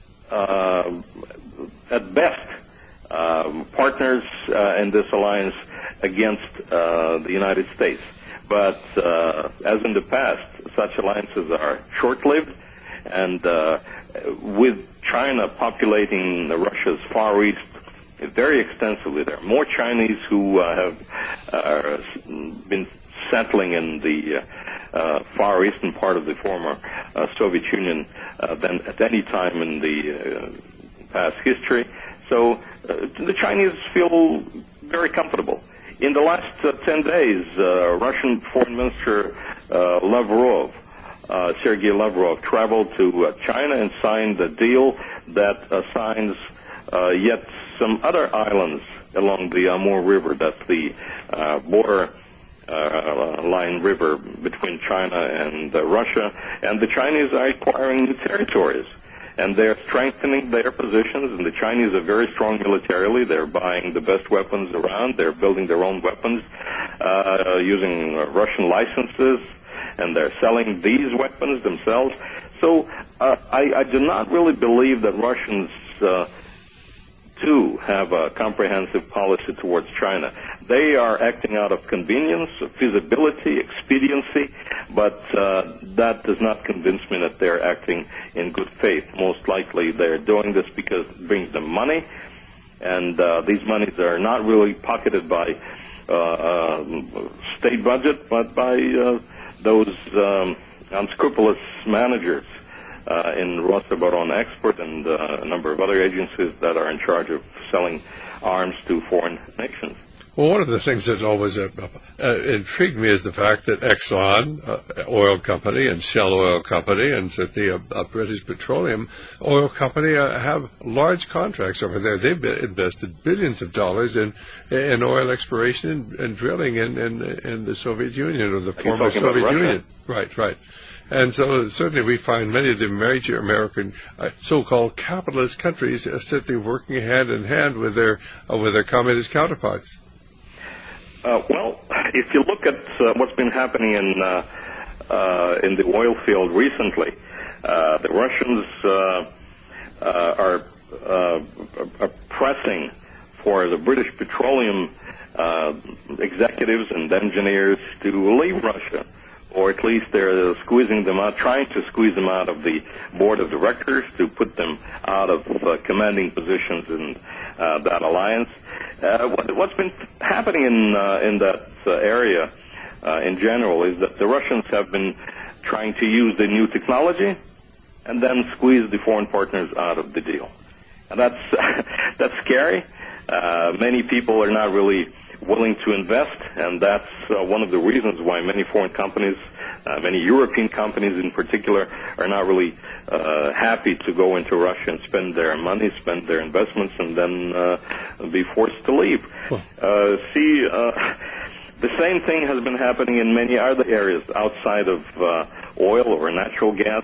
uh, at best, um, partners uh, in this alliance against uh, the United States. But uh, as in the past, such alliances are short-lived. And uh, with China populating Russia's Far East very extensively, there are more Chinese who uh, have uh, been settling in the uh, uh, Far Eastern part of the former uh, Soviet Union uh, than at any time in the uh, past history. So uh, the Chinese feel very comfortable. In the last uh, ten days, uh, Russian Foreign Minister uh, Lavrov Uh, Sergei Lavrov traveled to uh, China and signed a deal that assigns uh, yet some other islands along the Amur River. That's the uh, border uh, line river between China and uh, Russia. And the Chinese are acquiring new territories. And they're strengthening their positions. And the Chinese are very strong militarily. They're buying the best weapons around. They're building their own weapons uh, using uh, Russian licenses. And they're selling these weapons themselves. So uh, I, I do not really believe that Russians, uh, too, have a comprehensive policy towards China. They are acting out of convenience, feasibility, expediency, but uh, that does not convince me that they're acting in good faith. Most likely they're doing this because it brings them money, and uh, these monies are not really pocketed by uh, uh, state budget, but by uh, those um, unscrupulous managers uh, in Rosabaronexport and uh, a number of other agencies that are in charge of selling arms to foreign nations. Well, one of the things that always uh, uh, intrigued me is the fact that Exxon uh, Oil Company and Shell Oil Company and certainly a, a British Petroleum Oil Company uh, have large contracts over there. They've invested billions of dollars in in oil exploration and, and drilling in, in in the Soviet Union or the Are former Soviet Union. Russia? Right, right. And so certainly we find many of the major American uh, so-called capitalist countries are certainly working hand in hand with their uh, with their communist counterparts. Uh, well, if you look at uh, what's been happening in uh, uh, in the oil field recently, uh, the Russians uh, uh, are, uh, are pressing for the British Petroleum uh, executives and engineers to leave Russia, or at least they're squeezing them out, trying to squeeze them out of the board of directors to put them out of uh, commanding positions in uh, that alliance. uh, what, what's been happening in uh, in that uh, area uh, in general is that the Russians have been trying to use the new technology and then squeeze the foreign partners out of the deal. And that's that's scary. Uh, many people are not really willing to invest, and that's uh, one of the reasons why many foreign companies, uh, many European companies in particular, are not really uh, happy to go into Russia and spend their money, spend their investments, and then uh, be forced to leave. Uh, see, uh, the same thing has been happening in many other areas outside of uh, oil or natural gas,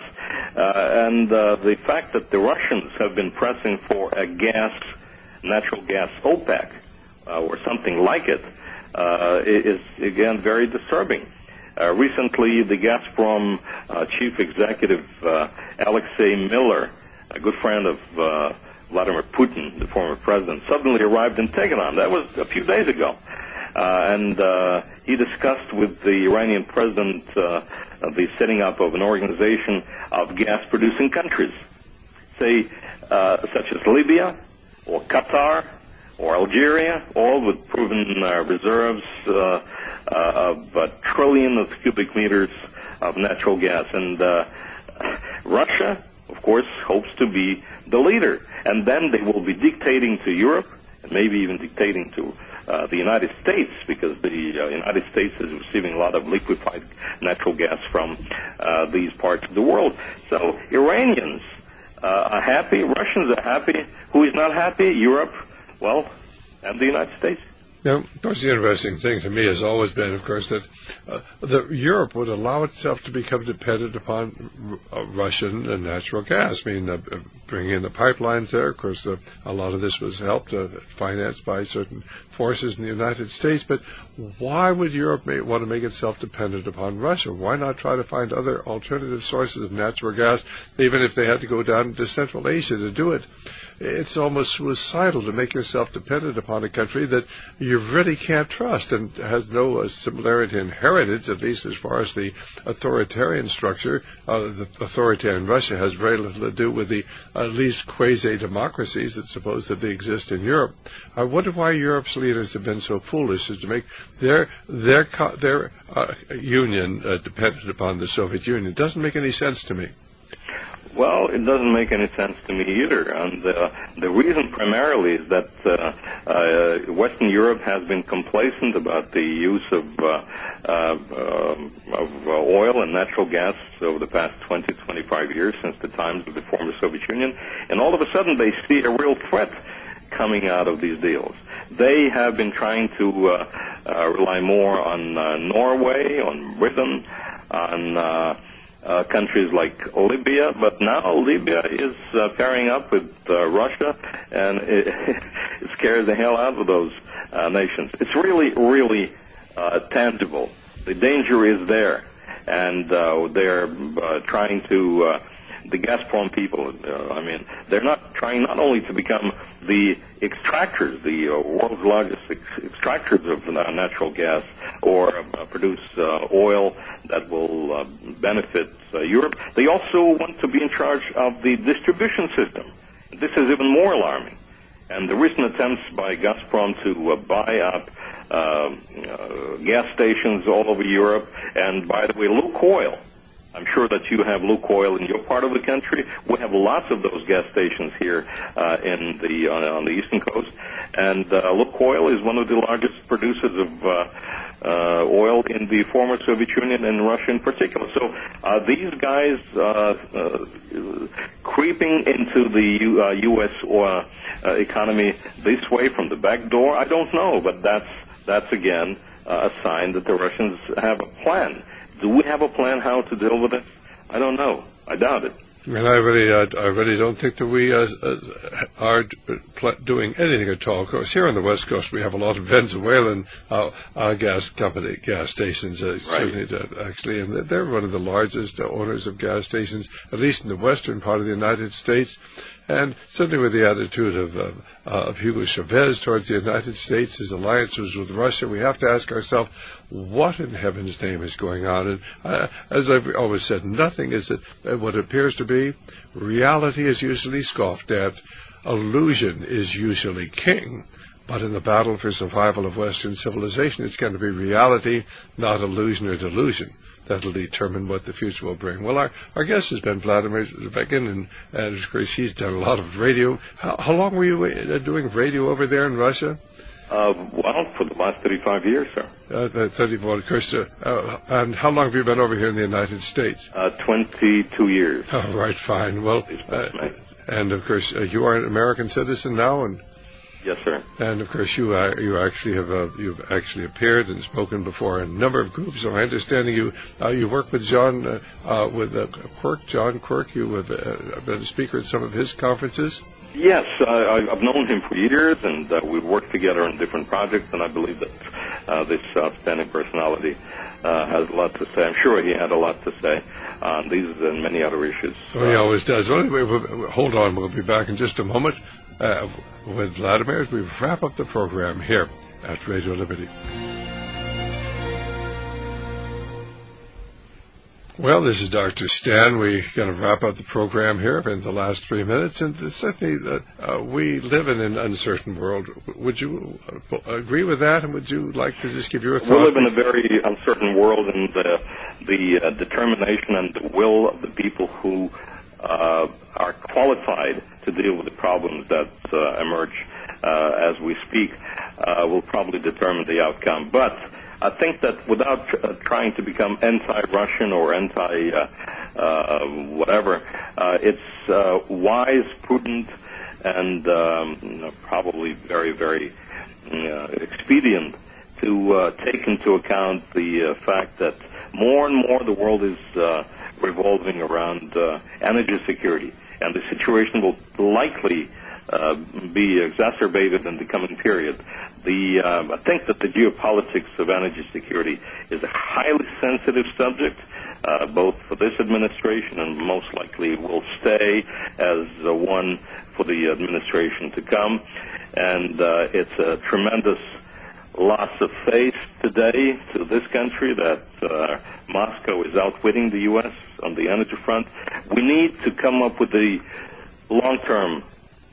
uh, and uh, the fact that the Russians have been pressing for a gas, natural gas OPEC, Uh, or something like it, uh, is, again, very disturbing. Uh, recently, the Gazprom uh, chief executive, uh, Alexei Miller, a good friend of uh, Vladimir Putin, the former president, suddenly arrived in Tehran. That was a few days ago. Uh, and uh, he discussed with the Iranian president uh, the setting up of an organization of gas-producing countries, say, uh, such as Libya or Qatar, or Algeria, all with proven uh, reserves uh, uh, of a trillion of cubic meters of natural gas. And uh, Russia, of course, hopes to be the leader. And then they will be dictating to Europe, and maybe even dictating to uh, the United States, because the uh, United States is receiving a lot of liquefied natural gas from uh, these parts of the world. So Iranians uh, are happy, Russians are happy. Who is not happy? Europe. Well, and the United States. Now, of course, the interesting thing to me has always been, of course, that, uh, that Europe would allow itself to become dependent upon uh, Russian and natural gas. I mean, uh, bringing in the pipelines there. Of course, uh, a lot of this was helped, uh, financed by certain forces in the United States. But why would Europe may, want to make itself dependent upon Russia? Why not try to find other alternative sources of natural gas, even if they had to go down to Central Asia to do it? It's almost suicidal to make yourself dependent upon a country that you really can't trust and has no uh, similarity in heritage, at least as far as the authoritarian structure. Uh, the authoritarian Russia has very little to do with the at least quasi-democracies that supposedly exist in Europe. I wonder why Europe's leaders have been so foolish as to make their their their uh, union uh, dependent upon the Soviet Union. It doesn't make any sense to me. Well, it doesn't make any sense to me either. And uh, the reason primarily is that uh, uh, Western Europe has been complacent about the use of, uh, uh, of uh, oil and natural gas over the past twenty, twenty-five years, since the times of the former Soviet Union. And all of a sudden they see a real threat coming out of these deals. They have been trying to uh, uh, rely more on uh, Norway, on Britain, on Uh, Uh, countries like Libya, but now Libya is uh, pairing up with uh, Russia, and it, it scares the hell out of those uh, nations. It's really, really uh, tangible. The danger is there, and uh, they're uh, trying to, uh, the Gazprom people, uh, I mean, they're not trying not only to become the extractors, the uh, world's largest ex- extractors of uh, natural gas, or uh, produce uh, oil that will uh, benefit uh, Europe. They also want to be in charge of the distribution system. This is even more alarming. And the recent attempts by Gazprom to uh, buy up uh, uh, gas stations all over Europe, and by the way, Lukoil, I'm sure that you have Lukoil in your part of the country. We have lots of those gas stations here uh, in the uh, on the eastern coast, and uh, Lukoil is one of the largest producers of uh, uh, oil in the former Soviet Union and Russia in particular. So uh, these guys uh, uh, creeping into the U, uh, U S oil, uh, economy this way from the back door, I don't know, but that's that's again uh, a sign that the Russians have a plan. Do we have a plan how to deal with it? I don't know. I doubt it. And I really, uh, I really don't think that we uh, uh, are pl- doing anything at all. Of course, here on the West Coast, we have a lot of Venezuelan uh, uh, gas company gas stations, uh, right. certainly, uh, actually, and they're one of the largest uh, owners of gas stations, at least in the western part of the United States. And certainly with the attitude of, uh, uh, of Hugo Chavez towards the United States, his alliances with Russia, we have to ask ourselves, what in heaven's name is going on? And uh, as I've always said, nothing is that, uh, what appears to be. Reality is usually scoffed at. Illusion is usually king. But in the battle for survival of Western civilization, it's going to be reality, not illusion or delusion, that'll determine what the future will bring. Well, our, our guest has been Vladimir Zvezkin, and, and of course he's done a lot of radio. How, how long were you uh, doing radio over there in Russia? Uh, well, for the last thirty-five years, sir. Uh, thirty-four, of course. Uh, uh, and how long have you been over here in the United States? Uh, twenty-two years. Oh, right, fine. Well, uh, and of course, uh, you are an American citizen now, and yes, sir. And of course, you uh, you actually have uh, you've actually appeared and spoken before in a number of groups. So I understand you uh, you work with John uh, uh, with uh, Quirk, John Quirk. You have uh, been a speaker at some of his conferences. Yes, I, I've known him for years, and uh, we've worked together on different projects. And I believe that uh, this outstanding personality uh, has a lot to say. I'm sure he had a lot to say on these and many other issues. Oh, he always does. Well, anyway, we'll, hold on. We'll be back in just a moment uh, with Vladimir as we wrap up the program here at Radio Liberty. Well, this is Doctor Stan. We're going to wrap up the program here in the last three minutes, and certainly uh, uh, we live in an uncertain world. Would you uh, agree with that, and would you like to just give your thought? We live in a very uncertain world, and the, the uh, determination and the will of the people who uh, are qualified to deal with the problems that uh, emerge uh, as we speak uh, will probably determine the outcome. But I think that without tr- uh, trying to become anti-Russian or anti-whatever, uh, uh, it's uh, wise, prudent, and um, you know, probably very, very uh, expedient to uh, take into account the uh, fact that more and more the world is uh, revolving around uh, energy security, and the situation will likely uh, be exacerbated in the coming period. The, uh, I think that the geopolitics of energy security is a highly sensitive subject, uh, both for this administration and most likely will stay as uh, one for the administration to come. And uh, it's a tremendous loss of faith today to this country that uh, Moscow is outwitting the U S on the energy front. We need to come up with a long-term,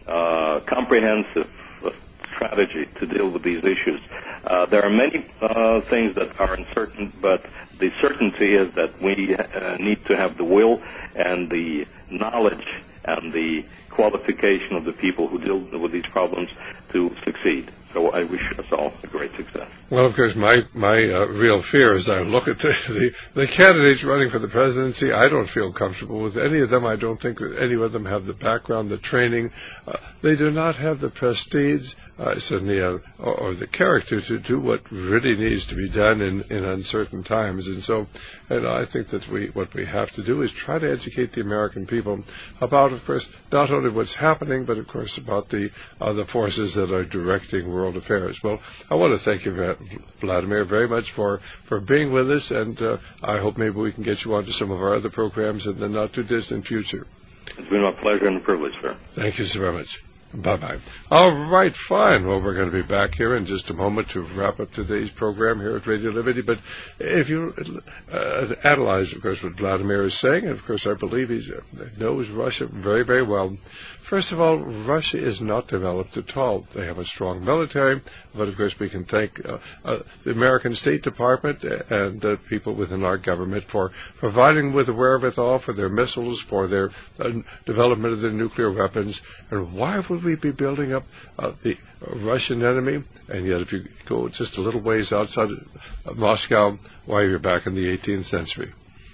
uh, comprehensive strategy to deal with these issues. Uh, there are many uh, things that are uncertain, but the certainty is that we uh, need to have the will and the knowledge and the qualification of the people who deal with these problems to succeed. So I wish us all a great success. Well, of course, my my uh, real fear as I look at the, the the candidates running for the presidency, I don't feel comfortable with any of them. I don't think that any of them have the background, the training. Uh, they do not have the prestige, uh, certainly, uh, or, or the character to do what really needs to be done in, in uncertain times. And so, and I think that we what we have to do is try to educate the American people about, of course, not only what's happening, but of course about the uh, the forces that are directing world affairs. Well, I want to thank you, Vladimir, very much for, for being with us, and uh, I hope maybe we can get you onto some of our other programs in the not-too-distant future. It's been my pleasure and a privilege, sir. Thank you so very much. Bye-bye. All right, fine. Well, we're going to be back here in just a moment to wrap up today's program here at Radio Liberty. But if you uh, analyze, of course, what Vladimir is saying, and of course I believe he knows Russia very, very well. First of all, Russia is not developed at all. They have a strong military, but of course we can thank uh, uh, the American State Department and uh, people within our government for providing with the wherewithal for their missiles, for their uh, development of their nuclear weapons. And why would we be building up uh, the Russian enemy? And yet if you go just a little ways outside of Moscow, why you're back in the eighteenth century.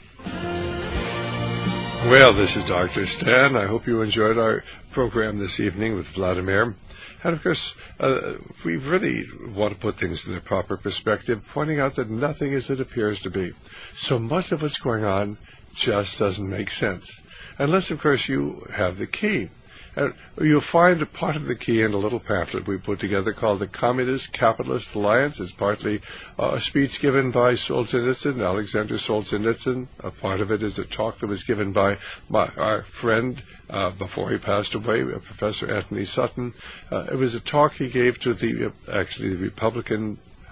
Well, this is Doctor Stan. I hope you enjoyed our program this evening with Vladimir. And, of course, uh, we really want to put things in their proper perspective, pointing out that nothing is as it appears to be. So much of what's going on just doesn't make sense, unless, of course, you have the key. And you'll find a part of the key in a little pamphlet we put together called the Communist Capitalist Alliance. It's partly uh, a speech given by Solzhenitsyn, Alexander Solzhenitsyn. A part of it is a talk that was given by my, our friend uh, before he passed away, uh, Professor Anthony Sutton. Uh, it was a talk he gave to the uh, actually the Republican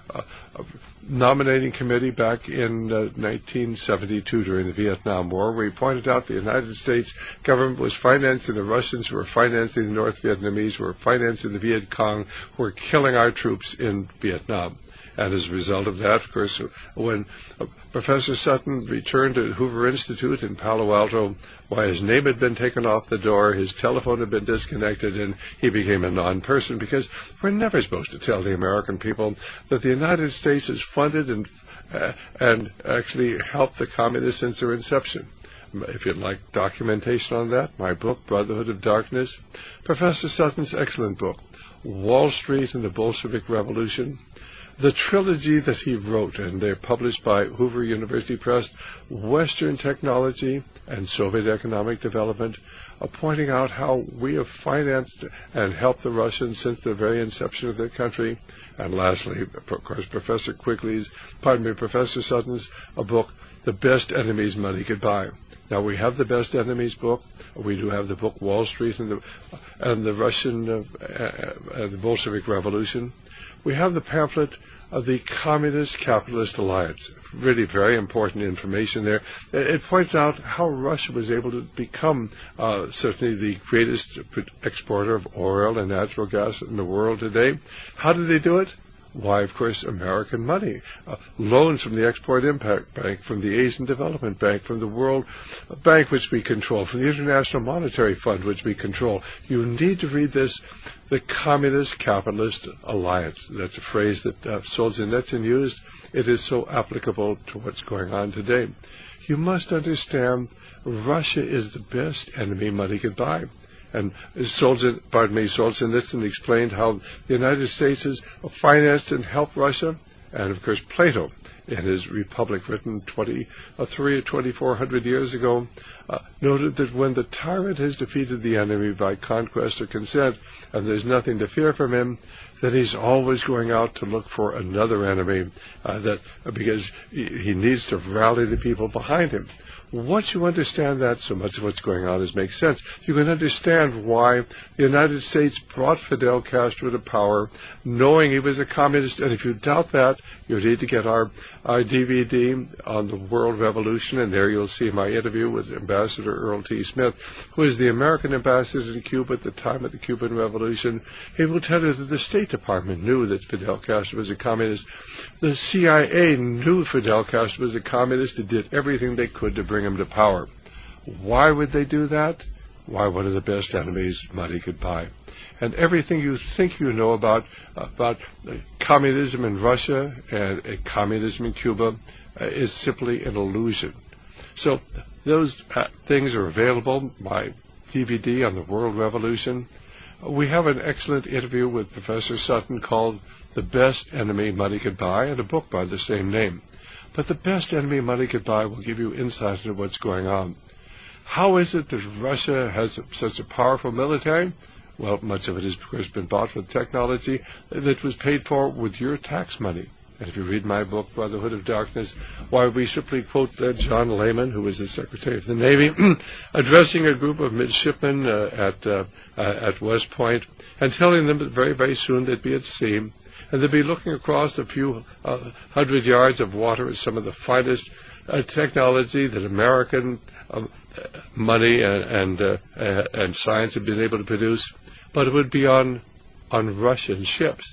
uh, nominating committee back in uh, nineteen seventy-two during the Vietnam War, where he pointed out the United States government was financing the Russians, who were financing the North Vietnamese, who were financing the Viet Cong, who were killing our troops in Vietnam. And as a result of that, of course, when uh, Professor Sutton returned to Hoover Institute in Palo Alto, why his name had been taken off the door, his telephone had been disconnected, and he became a non-person, because we're never supposed to tell the American people that the United States has funded and, uh, and actually helped the communists since their inception. If you'd like documentation on that, my book, Brotherhood of Darkness, Professor Sutton's excellent book, Wall Street and the Bolshevik Revolution, the trilogy that he wrote, and they're published by Hoover University Press, Western Technology and Soviet Economic Development, uh, pointing out how we have financed and helped the Russians since the very inception of their country. And lastly, of course, Professor Quigley's, pardon me, Professor Sutton's a book, The Best Enemies Money Could Buy. Now, we have the Best Enemies book. We do have the book Wall Street and the, and the Russian, uh, uh, the Bolshevik Revolution. We have the pamphlet of the Communist Capitalist Alliance. Really very important information there. It points out how Russia was able to become uh, certainly the greatest exporter of oil and natural gas in the world today. How did they do it? Why, of course, American money. Uh, loans from the Export-Impact Bank, from the Asian Development Bank, from the World Bank, which we control, from the International Monetary Fund, which we control. You need to read this, the Communist Capitalist Alliance. That's a phrase that uh, Solzhenitsyn used. It is so applicable to what's going on today. You must understand Russia is the best enemy money could buy. And Solzhen, pardon me, Solzhenitsyn explained how the United States has financed and helped Russia. And, of course, Plato, in his Republic, written twenty-three or twenty-four hundred years ago, uh, noted that when the tyrant has defeated the enemy by conquest or consent, and there's nothing to fear from him, that he's always going out to look for another enemy, uh, that uh, because he, he needs to rally the people behind him. Once you understand that, so much of what's going on is makes sense. You can understand why the United States brought Fidel Castro to power, knowing he was a communist. And if you doubt that, you need to get our, our D V D on the World Revolution, and there you'll see my interview with Ambassador Earl T. Smith, who is the American ambassador to Cuba at the time of the Cuban Revolution. He will tell you that the State Department knew that Fidel Castro was a communist. The C I A knew Fidel Castro was a communist and did everything they could to bring him to power. Why would they do that? Why, one of the best enemies money could buy. And everything you think you know about about communism in Russia and uh, communism in Cuba uh, is simply an illusion. So those uh, things are available, my D V D on the World Revolution. We have an excellent interview with Professor Sutton called The Best Enemy Money Could Buy, and a book by the same name. But the best enemy money could buy will give you insight into what's going on. How is it that Russia has such a powerful military? Well, much of it has, of course, been bought with technology that was paid for with your tax money. And if you read my book, Brotherhood of Darkness, why we simply quote uh, John Lehman, who was the Secretary of the Navy, addressing a group of midshipmen uh, at, uh, uh, at West Point and telling them that very, very soon they'd be at sea. And they'd be looking across a few uh, hundred yards of water at some of the finest uh, technology that American uh, money and and, uh, uh, and science had been able to produce, but it would be on on Russian ships.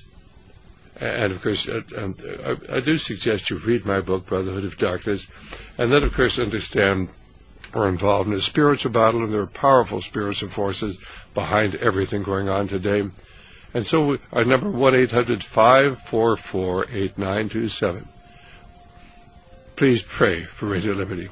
And, of course, uh, um, I, I do suggest you read my book, Brotherhood of Darkness, and then, of course, understand we're involved in a spiritual battle, and there are powerful spiritual forces behind everything going on today. And so we, our number one eight hundred five four four eight nine two seven. Please pray for Radio Liberty.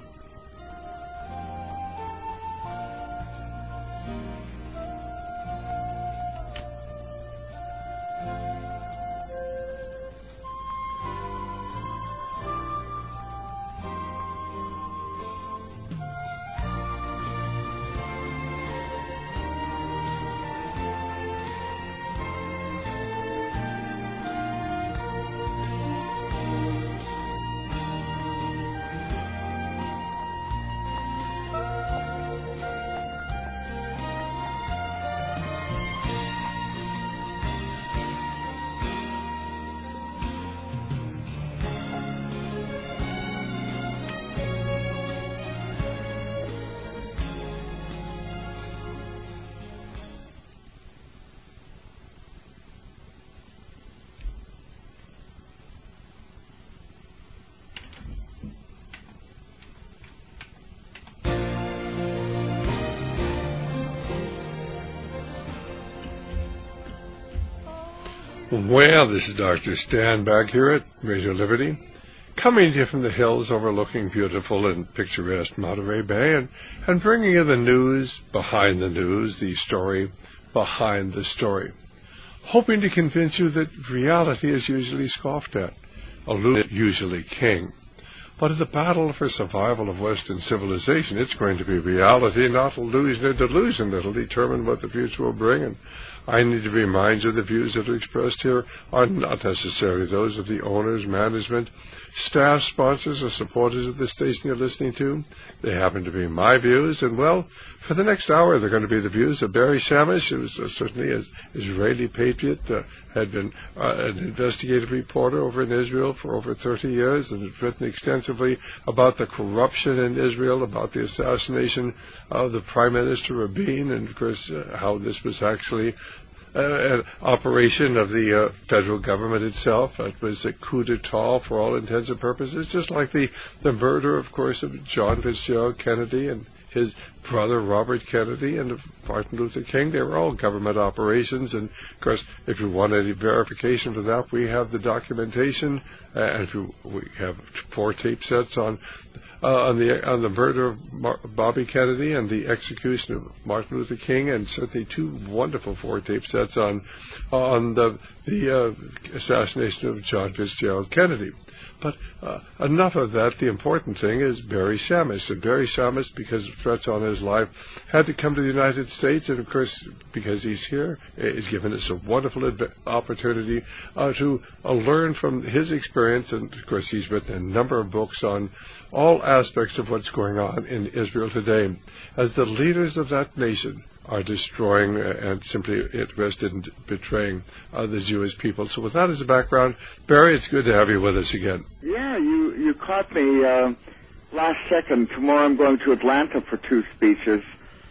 Well, this is Doctor Stan back here at Radio Liberty, coming to you from the hills overlooking beautiful and picturesque Monterey Bay, and, and bringing you the news behind the news, the story behind the story, hoping to convince you that reality is usually scoffed at, illusion usually king. But in the battle for survival of Western civilization, it's going to be reality, not illusion or delusion, that will determine what the future will bring. And I need to remind you the views that are expressed here are not necessarily those of the owners, management, staff, sponsors, or supporters of the station you're listening to. They happen to be my views, and, well, for the next hour, they're going to be the views of Barry Shamish, who was uh, certainly an Israeli patriot, uh, had been uh, an investigative reporter over in Israel for over thirty years, and had written extensively about the corruption in Israel, about the assassination of the Prime Minister Rabin, and, of course, uh, how this was actually Uh, an operation of the uh, federal government itself. It was a coup d'etat for all intents and purposes, just like the, the murder, of course, of John Fitzgerald Kennedy and his brother Robert Kennedy and of Martin Luther King. They were all government operations, and, of course, if you want any verification for that, we have the documentation, uh, and if you, we have four tape sets on Uh, on the on the murder of Mar- Bobby Kennedy and the execution of Martin Luther King, and certainly two wonderful four tape sets on on the the uh, assassination of John Fitzgerald Kennedy. But uh, enough of that. The important thing is Barry Shamish. And Barry Shamish, because of threats on his life, had to come to the United States. And, of course, because he's here, he's given us a wonderful adv- opportunity uh, to uh, learn from his experience. And, of course, he's written a number of books on all aspects of what's going on in Israel today, as the leaders of that nation are destroying uh, and simply interested in betraying uh, the Jewish people. So with that as a background, Barry, it's good to have you with us again. Yeah, you, you caught me uh, last second. Tomorrow I'm going to Atlanta for two speeches,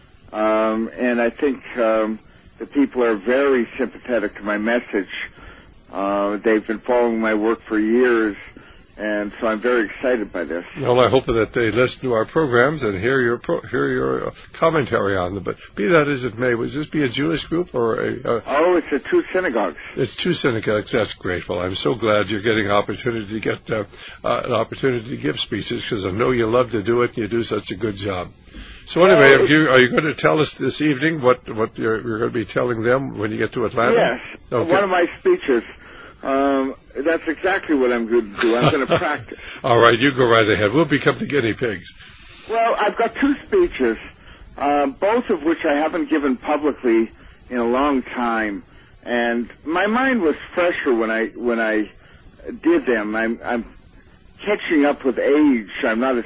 um, and I think um, the people are very sympathetic to my message. Uh, they've been following my work for years, and so I'm very excited by this. Well, I hope that they listen to our programs and hear your pro- hear your uh, commentary on them. But be that as it may, would this be a Jewish group or a... Uh, oh, it's a two synagogues. It's two synagogues. That's great. Well, I'm so glad you're getting an opportunity to get uh, uh, an opportunity to give speeches, because I know you love to do it and you do such a good job. So anyway, are you, are you going to tell us this evening what, what you're, you're going to be telling them when you get to Atlanta? Yes. Okay. One of my speeches... Um, that's exactly what I'm going to do. I'm going to practice. All right, you go right ahead. We'll become the guinea pigs. Well, I've got two speeches, uh, both of which I haven't given publicly in a long time, and my mind was fresher when I when I did them. I'm, I'm catching up with age. I'm not as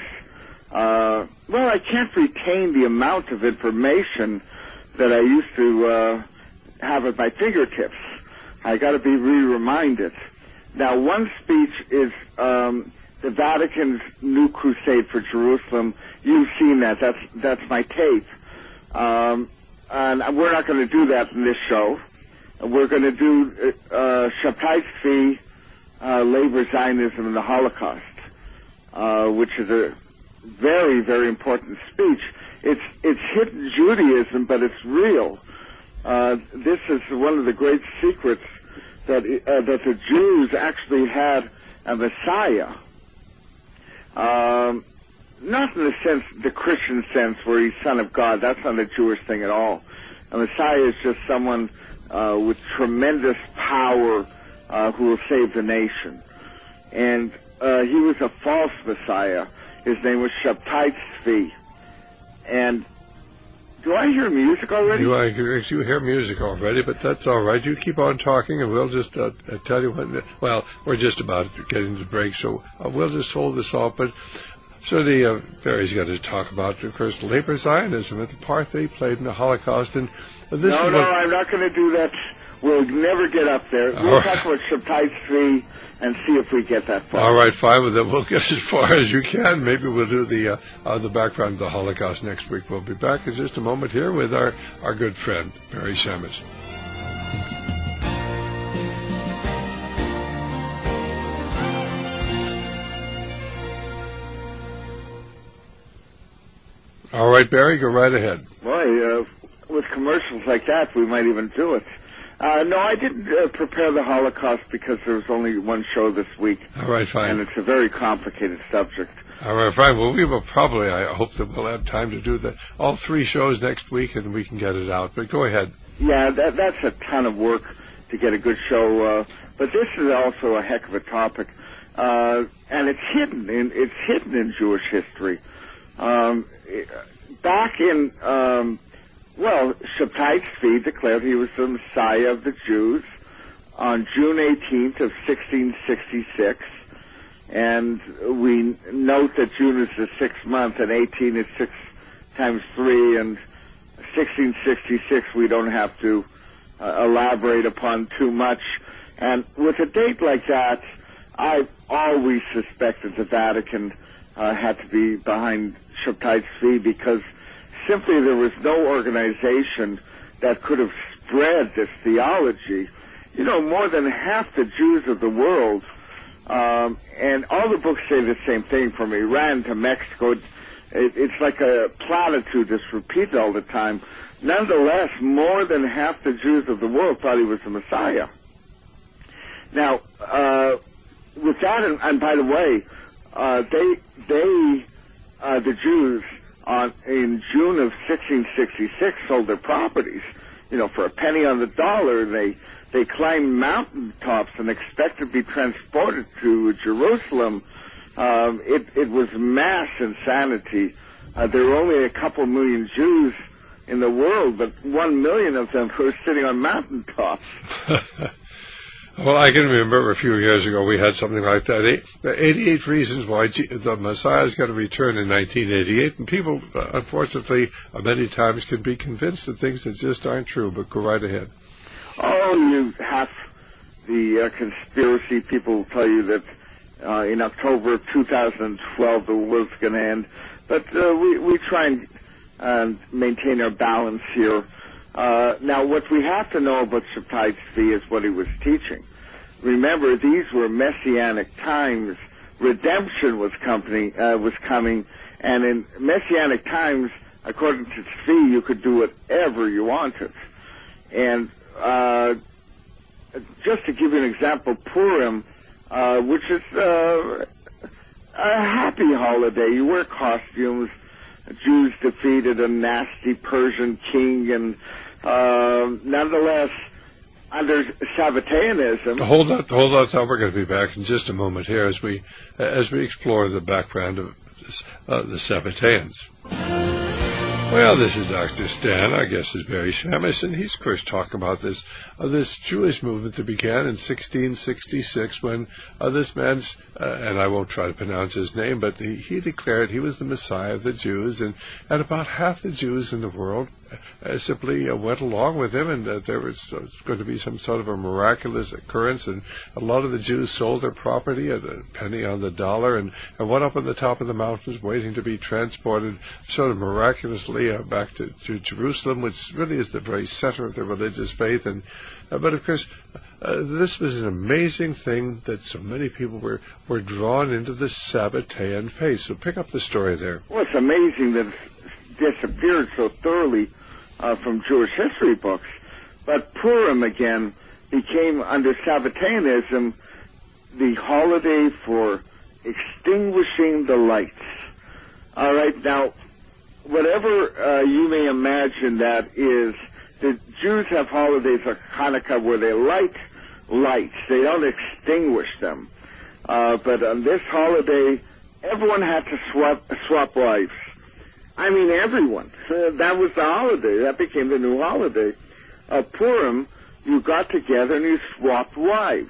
uh, well. I can't retain the amount of information that I used to uh, have at my fingertips. I got to be re-reminded. Now, one speech is um, the Vatican's new crusade for Jerusalem. You've seen that. That's that's my tape. Um, and we're not going to do that in this show. We're going to do uh, Shabtai Tzvi, uh, Labor Zionism and the Holocaust, uh, which is a very, very important speech. It's it's hidden Judaism, but it's real. Uh, this is one of the great secrets that uh, that the Jews actually had a Messiah. Um, not in the sense, the Christian sense, where he's Son of God. That's not a Jewish thing at all. A Messiah is just someone uh, with tremendous power uh, who will save the nation. And uh, he was a false Messiah. His name was Shabtai Tzvi. And do I hear music already? You, I hear, you hear music already, but that's all right. You keep on talking, and we'll just uh, tell you when... Well, we're just about getting to the break, so uh, we'll just hold this off. But so the uh, Barry's got to talk about, of course, labor Zionism and the part they played in the Holocaust. And this no, is no, what... I'm not going to do that. We'll never get up there. We'll all talk about Shabtai Tzvi and see if we get that far. All right, fine with it. We'll get as far as you can. Maybe we'll do the uh, uh, the background of the Holocaust next week. We'll be back in just a moment here with our, our good friend, Barry Shamish. All right, Barry, go right ahead. Boy, uh, with commercials like that, we might even do it. Uh, no, I didn't uh, prepare the Holocaust because there was only one show this week. All right, fine. And it's a very complicated subject. All right, fine. Well, we will probably, I hope that we'll have time to do the, all three shows next week and we can get it out. But go ahead. Yeah, that, that's a ton of work to get a good show. Uh, but this is also a heck of a topic. Uh, and it's hidden in, it's hidden in Jewish history. Um, back in, um, well, Shabtai Tzvi declared he was the Messiah of the Jews on June eighteenth of sixteen sixty-six. And we note that June is the sixth month and eighteen is six times three, and sixteen sixty-six we don't have to uh, elaborate upon too much. And with a date like that, I've always suspected the Vatican uh, had to be behind Shabtai Tzvi because simply there was no organization that could have spread this theology. You know, more than half the Jews of the world, um, and all the books say the same thing, from Iran to Mexico. It, it's like a platitude that's repeated all the time. Nonetheless, more than half the Jews of the world thought he was the Messiah. Now, uh, with that, and, and by the way, uh, they, they, uh, the Jews, on in June of sixteen sixty-six, sold their properties, you know, for a penny on the dollar. They they climbed mountaintops and expected to be transported to Jerusalem. Um, it, it was mass insanity. Uh, there were only a couple million Jews in the world, but one million of them were sitting on mountaintops. Well, I can remember a few years ago we had something like that, eighty-eight reasons why the Messiah is going to return in nineteen eighty-eight, and people, uh, unfortunately, uh, many times can be convinced of things that just aren't true, but go right ahead. Oh, you have the uh, conspiracy people will tell you that uh, in October of two thousand twelve the world's going to end, but uh, we, we try and uh, maintain our balance here. Uh, now, what we have to know about Shabtai Tzvi is what he was teaching. Remember, these were messianic times. Redemption was coming, uh, was coming, and in messianic times, according to Tzvi, you could do whatever you wanted. And uh, just to give you an example, Purim, uh, which is uh, a happy holiday. You wear costumes. Jews defeated a nasty Persian king, and uh, nonetheless, under Sabbateanism. Hold on, hold on, Tom. We're going to be back in just a moment here as we as we explore the background of this, uh, the Sabbateans. Well, this is Doctor Stan. Our guest is Barry Shamus, and he's, of course, talking about this uh, this Jewish movement that began in sixteen sixty-six when uh, this man's, uh, and I won't try to pronounce his name, but he, he declared he was the Messiah of the Jews, and, and about half the Jews in the world uh, simply uh, went along with him, and uh, there was uh, going to be some sort of a miraculous occurrence, and a lot of the Jews sold their property at a penny on the dollar and, and went up on the top of the mountains waiting to be transported sort of miraculously uh, back to, to Jerusalem, which really is the very center of their religious faith. And uh, but of course, uh, this was an amazing thing that so many people were, were drawn into the Sabbatean faith. So pick up the story there. Well, it's amazing that it disappeared so thoroughly uh, from Jewish history books. But Purim, again, became, under Sabbateanism, the holiday for extinguishing the lights. All right, now, whatever uh, you may imagine that is, the Jews have holidays like Hanukkah where they light lights. They don't extinguish them. Uh, but on this holiday, everyone had to swap, swap wives. I mean, everyone. Uh, that was the holiday. That became the new holiday. Uh, Purim, you got together and you swapped wives.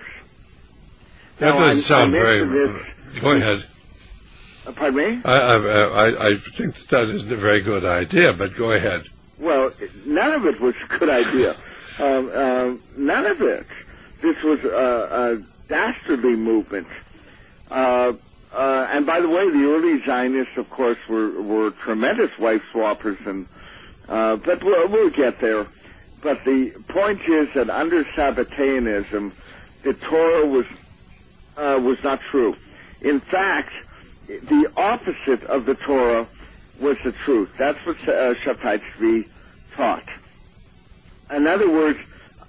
That now, doesn't I, sound I very... This, Go ahead. Uh, pardon me? I, I, I think that, that isn't a very good idea, but go ahead. Well, none of it was a good idea. um, um, none of it. This was a, a dastardly movement. Uh, uh, and by the way, the early Zionists, of course, were, were tremendous wife swappers, and uh, but we'll, we'll get there. But the point is that under Sabbateanism, the Torah was uh, was not true. In fact, the opposite of the Torah was the truth. That's what uh, Shabtai Tzvi taught. In other words,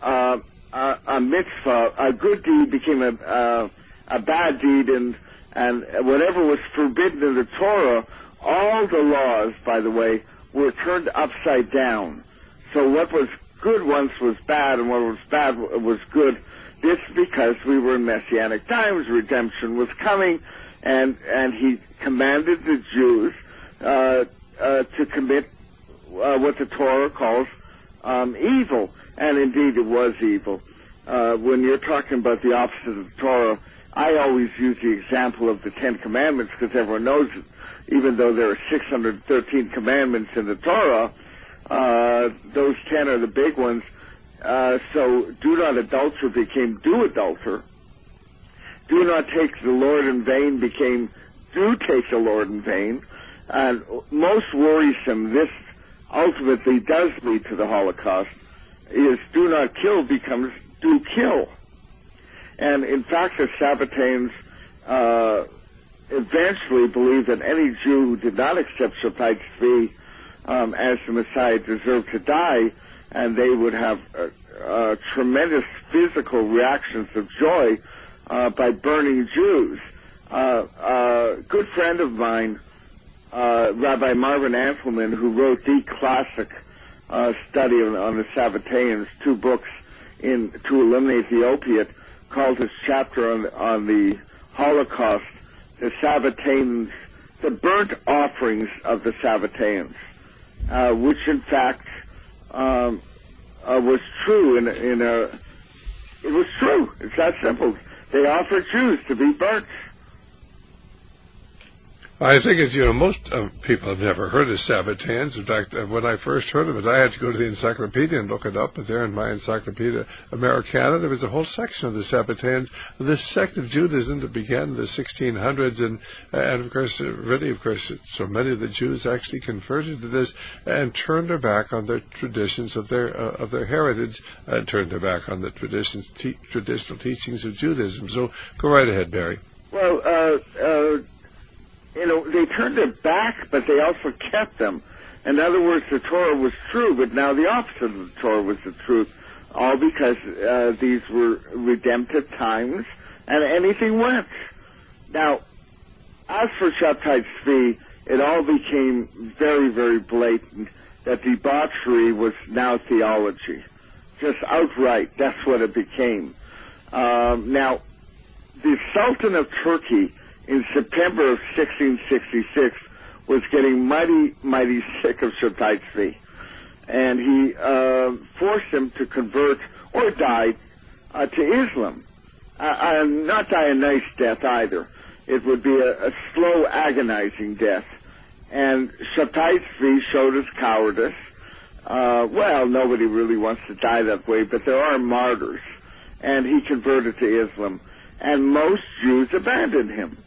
uh, a, a mitzvah, a good deed became a, uh, a bad deed, and, and whatever was forbidden in the Torah, all the laws, by the way, were turned upside down. So what was good once was bad, and what was bad was good. This because we were in Messianic times, redemption was coming, and and he commanded the Jews uh, uh, to commit uh, what the Torah calls um, evil, and indeed it was evil. Uh, when you're talking about the opposite of the Torah, I always use the example of the Ten Commandments because everyone knows it. Even though there are six hundred thirteen commandments in the Torah, uh, those ten are the big ones. Uh, so, do not adulter became do adulter. Do not take the Lord in vain became do take the Lord in vain. And most worrisome, this ultimately does lead to the Holocaust, is do not kill becomes do kill. And in fact, the Sabbateans uh, eventually believed that any Jew who did not accept Shabtai Tzvi um, as the Messiah deserved to die, and they would have uh, uh, tremendous physical reactions of joy uh, by burning Jews. Uh, a good friend of mine, uh, Rabbi Marvin Anselman, who wrote the classic uh, study on, on the Sabbateans, two books in To Eliminate the Opiate, called his chapter on, on the Holocaust, the Sabbateans, the burnt offerings of the Sabbateans, uh, which in fact um, uh, was true in, in a, it was true. It's that simple. They offered Jews to be burnt. I think it's, you know, most uh, people have never heard of Sabbateans. In fact, uh, when I first heard of it, I had to go to the encyclopedia and look it up. But there in my Encyclopedia Americana, there was a whole section of the Sabbateans, this sect of Judaism that began in the sixteen hundreds. And, uh, and of course, uh, really, of course, so many of the Jews actually converted to this and turned their back on their traditions of their uh, of their heritage and turned their back on the traditions, te- traditional teachings of Judaism. So go right ahead, Barry. Well, uh... uh You know, they turned their back, but they also kept them. In other words, the Torah was true, but now the opposite of the Torah was the truth, all because uh, these were redemptive times, and anything went. Now, as for Shabtai Tzvi, it all became very, very blatant that debauchery was now theology. Just outright, that's what it became. Um, now, the Sultan of Turkey in September of sixteen sixty-six was getting mighty, mighty sick of Shabtai Tzvi. And he uh, forced him to convert, or died, uh, to Islam. Uh, uh, not die a nice death either. It would be a, a slow, agonizing death. And Shabtai Tzvi showed his cowardice. Uh, well, nobody really wants to die that way, but there are martyrs. And he converted to Islam. And most Jews abandoned him.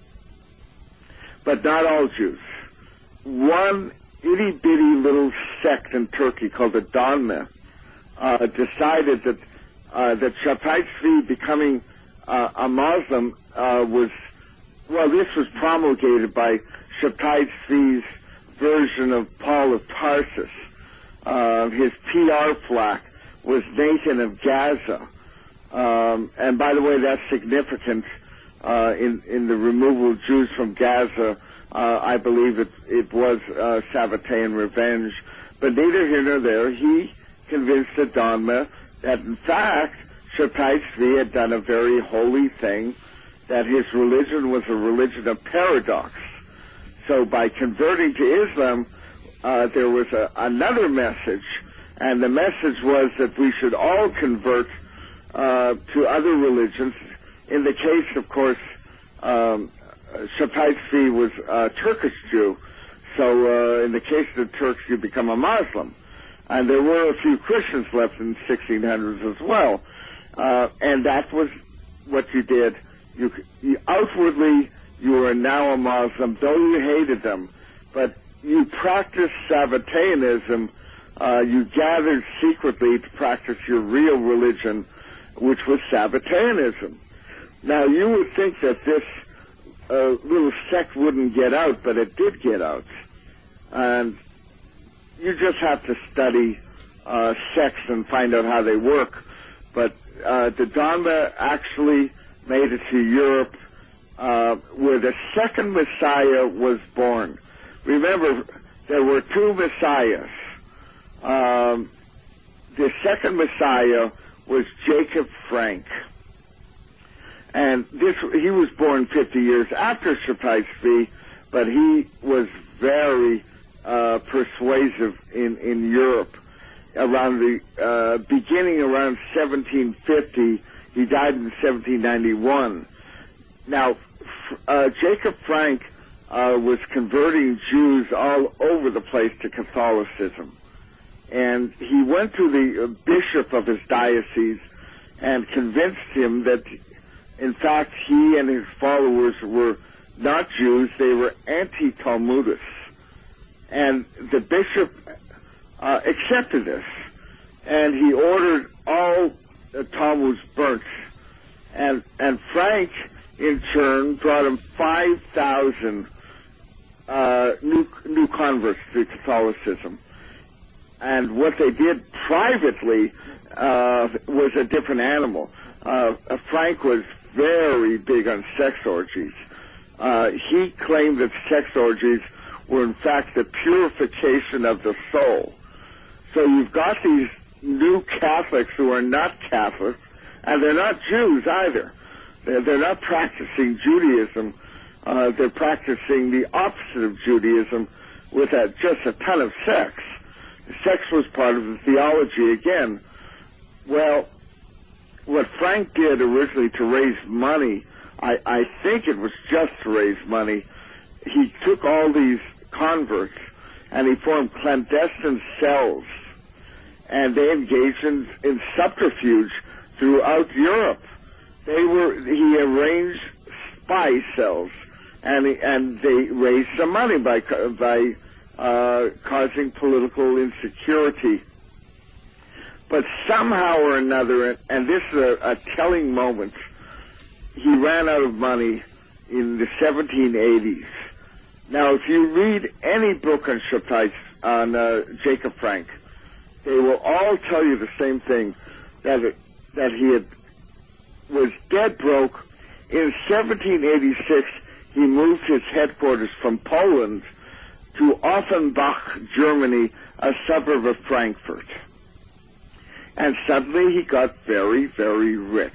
But not all Jews. One itty-bitty little sect in Turkey called the Donme uh, decided that uh, that Shabtai Tzvi becoming uh, a Muslim uh, was, well, this was promulgated by Shabtai Tzvi's version of Paul of Tarsus. Uh, his P R plaque was Nathan of Gaza. Um, and by the way, that's significant. Uh, in, in the removal of Jews from Gaza, uh, I believe it, it was uh, Sabbatean revenge. But neither here nor there, he convinced the Donme that, in fact, Shabtai Tzvi had done a very holy thing, that his religion was a religion of paradox. So by converting to Islam, uh, there was a, another message, and the message was that we should all convert uh, to other religions. In the case, of course, um, Shabtai Tzvi was a Turkish Jew, so uh, in the case of the Turks, you become a Muslim. And there were a few Christians left in the sixteen hundreds as well. Uh, and that was what you did. You, you outwardly, you were now a Muslim, though you hated them, but you practiced Sabbateanism. Uh, you gathered secretly to practice your real religion, which was Sabbateanism. Now, you would think that this uh, little sect wouldn't get out, but it did get out. And you just have to study uh, sects and find out how they work. but uh, the Dharma actually made it to Europe, uh, where the second Messiah was born. Remember, there were two Messiahs. Um, the second Messiah was Jacob Frank. And this, he was born fifty years after Shabtai Tzvi, but he was very uh, persuasive in, in Europe. Around the uh, beginning around seventeen fifty, he died in seventeen ninety-one. Now, uh, Jacob Frank uh, was converting Jews all over the place to Catholicism. And he went to the uh, bishop of his diocese and convinced him that, in fact, he and his followers were not Jews, they were anti-Talmudists. And the bishop uh, accepted this, and he ordered all the Talmuds burnt. And, and Frank, in turn, brought him five thousand uh, new, new converts to Catholicism. And what they did privately uh, was a different animal. Uh, Frank was very big on sex orgies. Uh, he claimed that sex orgies were in fact the purification of the soul. So you've got these new Catholics who are not Catholics, and they're not Jews either. They're, they're not practicing Judaism. Uh, they're practicing the opposite of Judaism with a, just a ton of sex. Sex was part of the theology again. Well, what Frank did originally to raise money, I, I think it was just to raise money, he took all these converts and he formed clandestine cells, and they engaged in, in subterfuge throughout Europe. They were, he arranged spy cells, and he, and they raised some money by by uh, causing political insecurity. But somehow or another, and this is a, a telling moment, he ran out of money in the seventeen eighties. Now, if you read any book on Shabtai, on uh, Jacob Frank, they will all tell you the same thing, that it, that he had, was dead broke. In seventeen eighty-six, he moved his headquarters from Poland to Offenbach, Germany, a suburb of Frankfurt. And suddenly he got very, very rich.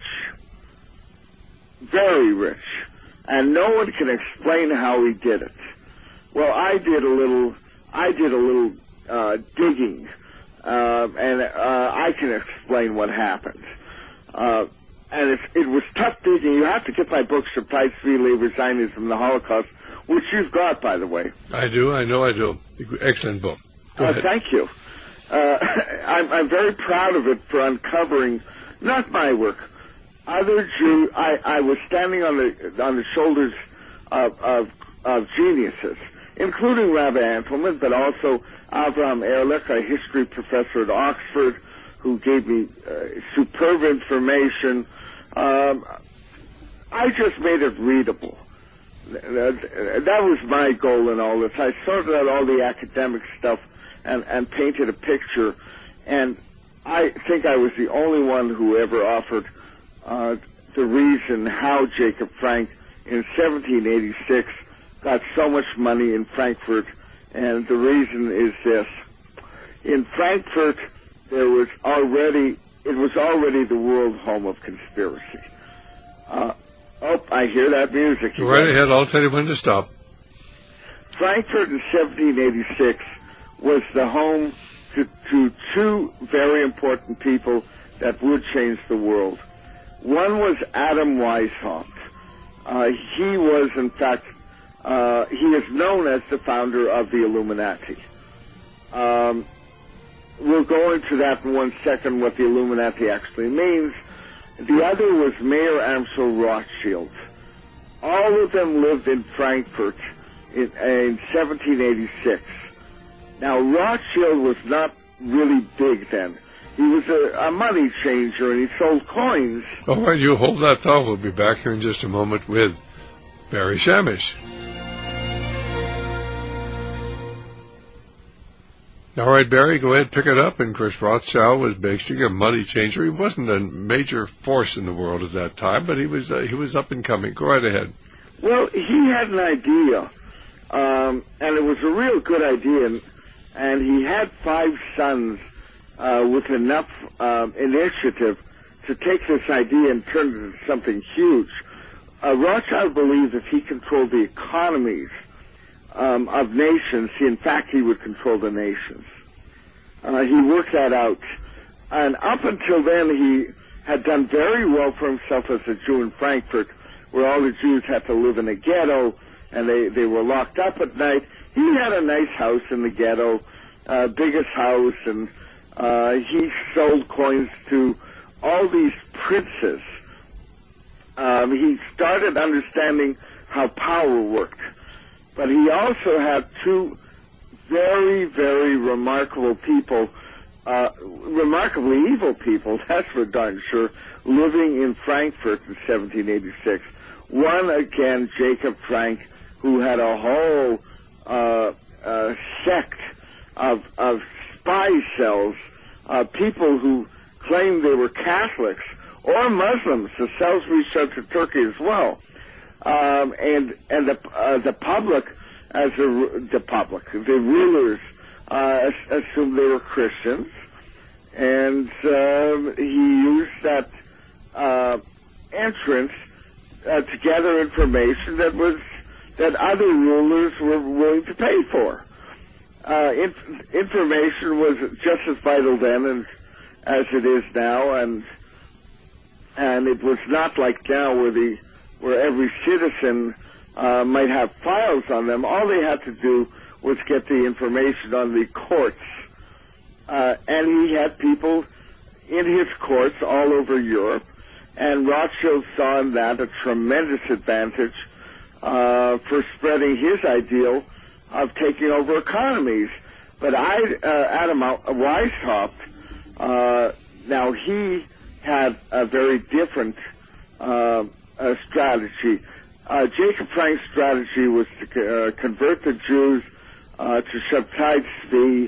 Very rich. And no one can explain how he did it. Well, I did a little, I did a little uh, digging, uh, and uh, I can explain what happened. Uh, and it, it was tough digging. You have to get my book, Shabtai Tzvi, Labor, Zionism, the Holocaust, which you've got, by the way. I do, I know I do. Excellent book. Go uh, ahead. Thank you. Uh, I'm, I'm very proud of it for uncovering, not my work, other Jew. I, I was standing on the on the shoulders of, of, of geniuses, including Rabbi Antelman, but also Avraham Ehrlich, a history professor at Oxford, who gave me uh, superb information. Um, I just made it readable. That was my goal in all this. I sorted out all the academic stuff and, and painted a picture, and I think I was the only one who ever offered uh, the reason how Jacob Frank in seventeen eighty-six got so much money in Frankfurt, and the reason is this. In Frankfurt, there was already, it was already the world home of conspiracy. Uh, oh, I hear that music. Go right ahead, I'll tell you when to stop. Frankfurt in seventeen eighty-six was the home to, to two very important people that would change the world. One was Adam Weishaupt. Uh, he was, in fact, uh, he is known as the founder of the Illuminati. Um, we'll go into that in one second, what the Illuminati actually means. The other was Mayer Amschel Rothschild. All of them lived in Frankfurt in, in seventeen eighty-six. Now, Rothschild was not really big then. He was a, a money changer, and he sold coins. All right, you hold that thought. We'll be back here in just a moment with Barry Shamish. All right, Barry, go ahead, pick it up. And, of course, Rothschild was basically a money changer. He wasn't a major force in the world at that time, but he was uh, he was up and coming. Go right ahead. Well, he had an idea, um, and it was a real good idea, and, and he had five sons uh, with enough uh, initiative to take this idea and turn it into something huge. Uh, Rothschild believed if he controlled the economies um, of nations, he, in fact, he would control the nations. Uh, he worked that out. And up until then, he had done very well for himself as a Jew in Frankfurt, where all the Jews had to live in a ghetto, and they, they were locked up at night. He had a nice house in the ghetto, uh, biggest house, and uh, he sold coins to all these princes. Um, he started understanding how power worked. But he also had two very, very remarkable people, uh, remarkably evil people, that's for darn sure, living in Frankfurt in seventeen eighty-six. One, again, Jacob Frank, who had a whole uh, uh, sect of, of spy cells, uh, people who claimed they were Catholics or Muslims. The cells reached out to Turkey as well. Um, and and the uh, the public, as a, the public, the rulers uh, assumed they were Christians, and uh, he used that uh, entrance uh, to gather information that was that other rulers were willing to pay for. Uh, inf- information was just as vital then and, as it is now, and and it was not like now where the where every citizen uh, might have files on them. All they had to do was get the information on the courts. Uh, and he had people in his courts all over Europe, and Rothschild saw in that a tremendous advantage uh, for spreading his ideal of taking over economies. But I, uh, Adam Weishaupt, uh, now he had a very different uh, uh, strategy. Uh, Jacob Frank's strategy was to uh, convert the Jews uh, to Shabtai Tzvi.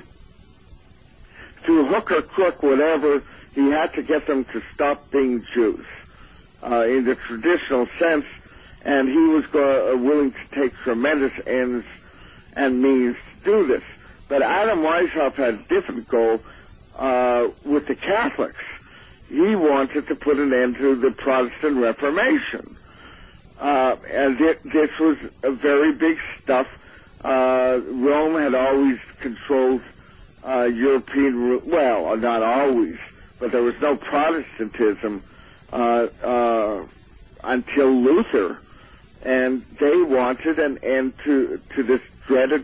Through hook or crook, whatever, he had to get them to stop being Jews uh, in the traditional sense, and he was go- uh, willing to take tremendous ends and means to do this. But Adam Weishaupt had a different goal uh, with the Catholics. He wanted to put an end to the Protestant Reformation. Uh, and it, this was a very big stuff. Uh, Rome had always controlled uh, European, well, not always, but there was no Protestantism uh, uh, until Luther. And they wanted an end to, to this dreaded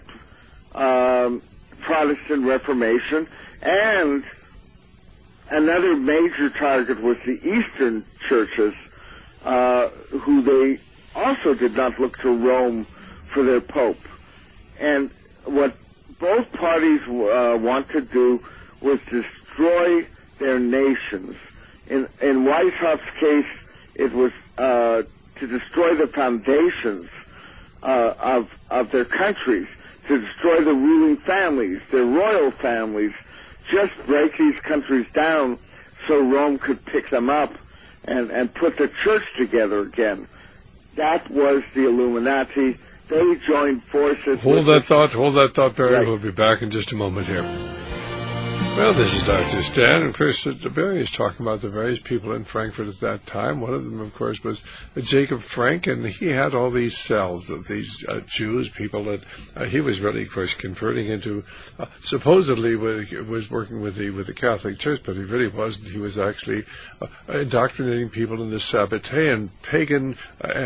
um, Protestant Reformation. And another major target was the Eastern churches, uh, who they also did not look to Rome for their pope. And what both parties uh, want to do was destroy their nations. In, in Weishaupt's case, it was uh, to destroy the foundations uh, of, of their countries, to destroy the ruling families, their royal families, just break these countries down so Rome could pick them up and, and put the church together again. That was the Illuminati. They joined forces. Hold that the, thought, hold that thought, Barry. Right. We'll be back in just a moment here. Well, this is Doctor Stan, and of course, uh, Barry is talking about the various people in Frankfurt at that time. One of them, of course, was uh, Jacob Frank, and he had all these cells of these uh, Jews, people that uh, he was really, of course, converting into, uh, supposedly was working with the with the Catholic Church, but he really wasn't. He was actually uh, indoctrinating people in the Sabbatean, pagan, uh,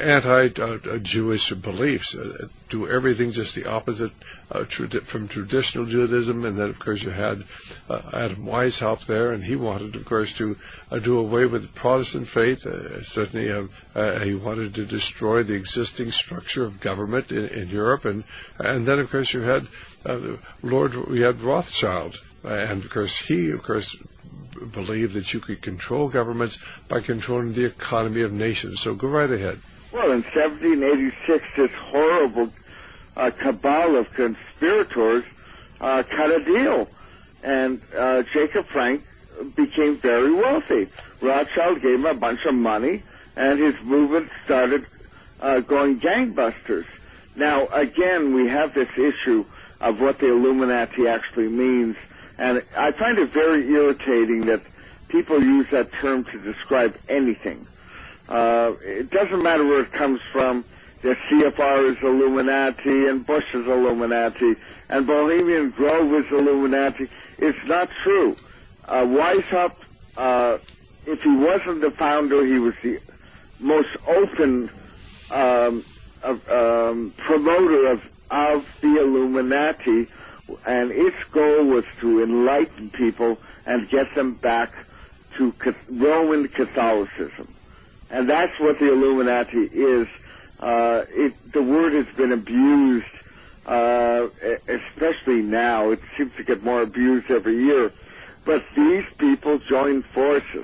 anti-Jewish uh, beliefs, uh, do everything just the opposite uh, tradi- from traditional Judaism, and then, of course, you had Uh, Adam Weishaupt there, and he wanted, of course, to uh, do away with the Protestant faith. Uh, certainly, uh, uh, he wanted to destroy the existing structure of government in, in Europe, and and then, of course, you had uh, Lord, we had Rothschild, uh, and of course, he, of course, believed that you could control governments by controlling the economy of nations. So, go right ahead. Well, in seventeen eighty-six, this horrible uh, cabal of conspirators uh, cut a deal. And uh, Jacob Frank became very wealthy. Rothschild gave him a bunch of money, and his movement started uh, going gangbusters. Now, again, we have this issue of what the Illuminati actually means, and I find it very irritating that people use that term to describe anything. Uh, it doesn't matter where it comes from. The C F R is Illuminati, and Bush is Illuminati, and Bohemian Grove is Illuminati. It's not true. Uh, Weishaupt, uh, if he wasn't the founder, he was the most open um, of, um, promoter of, of the Illuminati, and its goal was to enlighten people and get them back to Roman Catholicism. And that's what the Illuminati is. Uh, it, the word has been abused, uh, especially now. It seems to get more abused every year. But these people joined forces.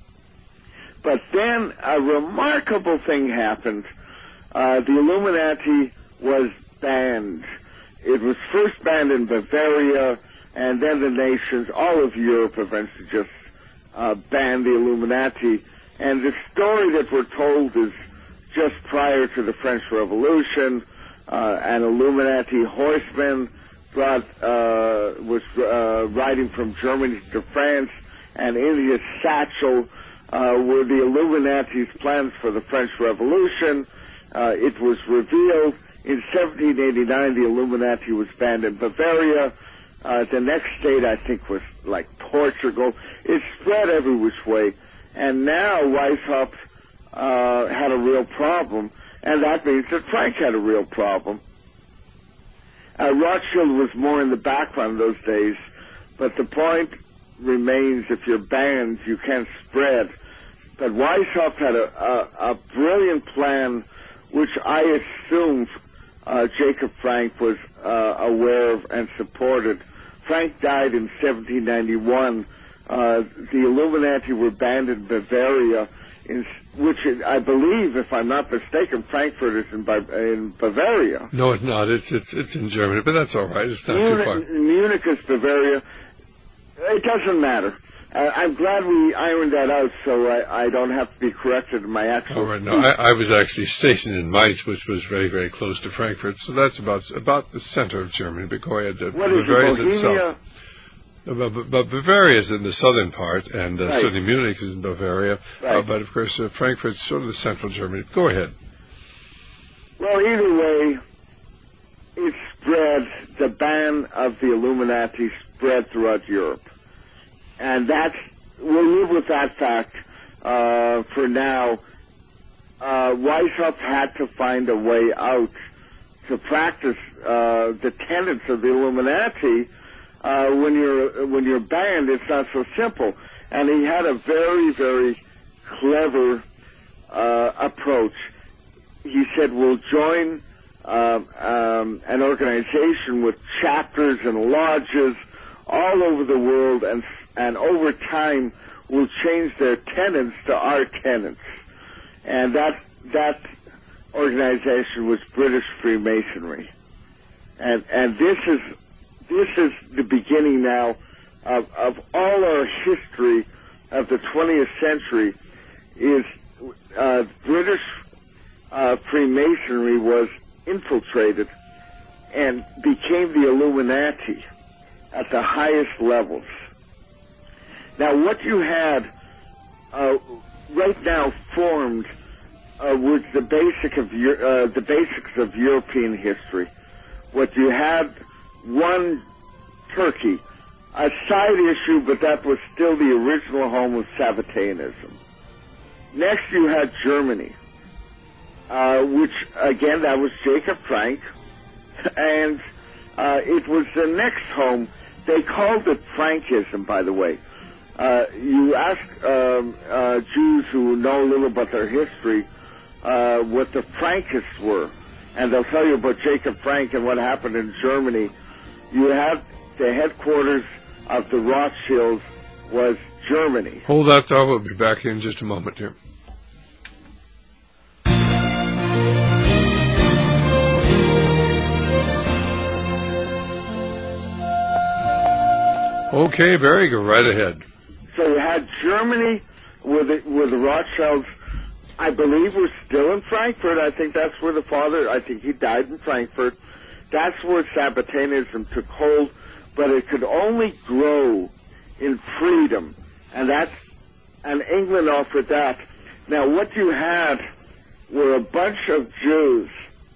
But then a remarkable thing happened. Uh, the Illuminati was banned. It was first banned in Bavaria, and then the nations, all of Europe, eventually just uh, banned the Illuminati. And the story that we're told is just prior to the French Revolution, uh, an Illuminati horseman brought, uh, was uh, riding from Germany to France, and in his satchel uh, were the Illuminati's plans for the French Revolution. Uh, it was revealed in seventeen eighty-nine the Illuminati was banned in Bavaria. Uh, the next state, I think, was like Portugal. It spread every which way. And now Weishaupt uh, had a real problem, and that means that Frank had a real problem. Uh, Rothschild was more in the background those days, but the point remains, if you're banned, you can't spread. But Weishaupt had a, a, a brilliant plan, which I assume uh, Jacob Frank was uh, aware of and supported. Frank died in seventeen ninety-one. Uh, the Illuminati were banned in Bavaria, in, which is, I believe, if I'm not mistaken, Frankfurt is in, in Bavaria. No, it's not. It's, it's it's in Germany, but that's all right. It's not Munich, too far. Munich is Bavaria. It doesn't matter. Uh, I'm glad we ironed that out, so I, I don't have to be corrected in my actual. Oh, right. No, I, I was actually stationed in Mainz, which was very, very close to Frankfurt, so that's about about the center of Germany. But go ahead. What is it, Bohemia? But, but Bavaria is in the southern part, and uh, right. certainly Munich is in Bavaria. Right. Uh, but, of course, uh, Frankfurt's sort of the central Germany. Go ahead. Well, either way, it spread, the ban of the Illuminati spread throughout Europe. And that's, we'll live with that fact uh, for now. Uh, Weishaupt had to find a way out to practice uh, the tenets of the Illuminati. Uh, when you're when you're banned, it's not so simple. And he had a very, very clever uh, approach. He said, we'll join uh, um, an organization with chapters and lodges all over the world, and and over time we'll change their tenets to our tenets. And that that organization was British Freemasonry. And and this is This is the beginning now of, of all our history of the twentieth century. Is uh, British uh, Freemasonry was infiltrated and became the Illuminati at the highest levels. Now, what you had uh, right now formed uh, was the basic of uh, the basics of European history. What you had. One, Turkey, a side issue, but that was still the original home of Sabbateanism. Next, you had Germany, uh, which, again, that was Jacob Frank, and uh, it was the next home. They called it Frankism, by the way. Uh, you ask um, uh, Jews who know a little about their history uh, what the Frankists were, and they'll tell you about Jacob Frank and what happened in Germany. You have the headquarters of the Rothschilds was Germany. Hold that thought. We'll be back in just a moment here. Okay, Barry, go right ahead. So you had Germany, where the, where the Rothschilds, I believe, were still in Frankfurt. I think that's where the father, I think he died in Frankfurt. That's where Sabbateanism took hold, but it could only grow in freedom, and that's, and England offered that. Now, what you had were a bunch of Jews,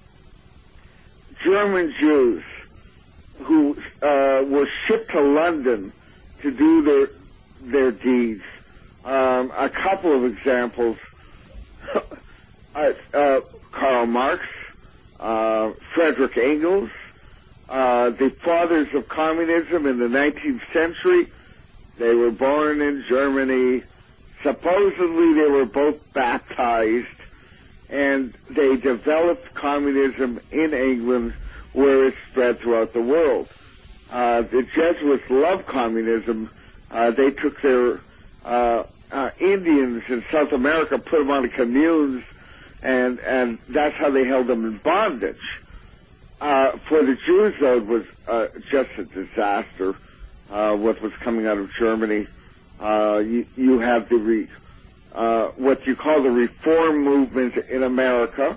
German Jews, who uh, were shipped to London to do their their deeds. Um, a couple of examples: uh, uh, Karl Marx, uh, Frederick Engels, uh, the fathers of communism in the nineteenth century. They were born in Germany. Supposedly, they were both baptized, and they developed communism in England, where it spread throughout the world. Uh, the Jesuits loved communism. Uh, they took their uh, uh, Indians in South America, put them on communes, and and that's how they held them in bondage. Uh, for the Jews, though, it was uh, just a disaster, uh, what was coming out of Germany. Uh, you, you have the re, uh, what you call the reform movement in America,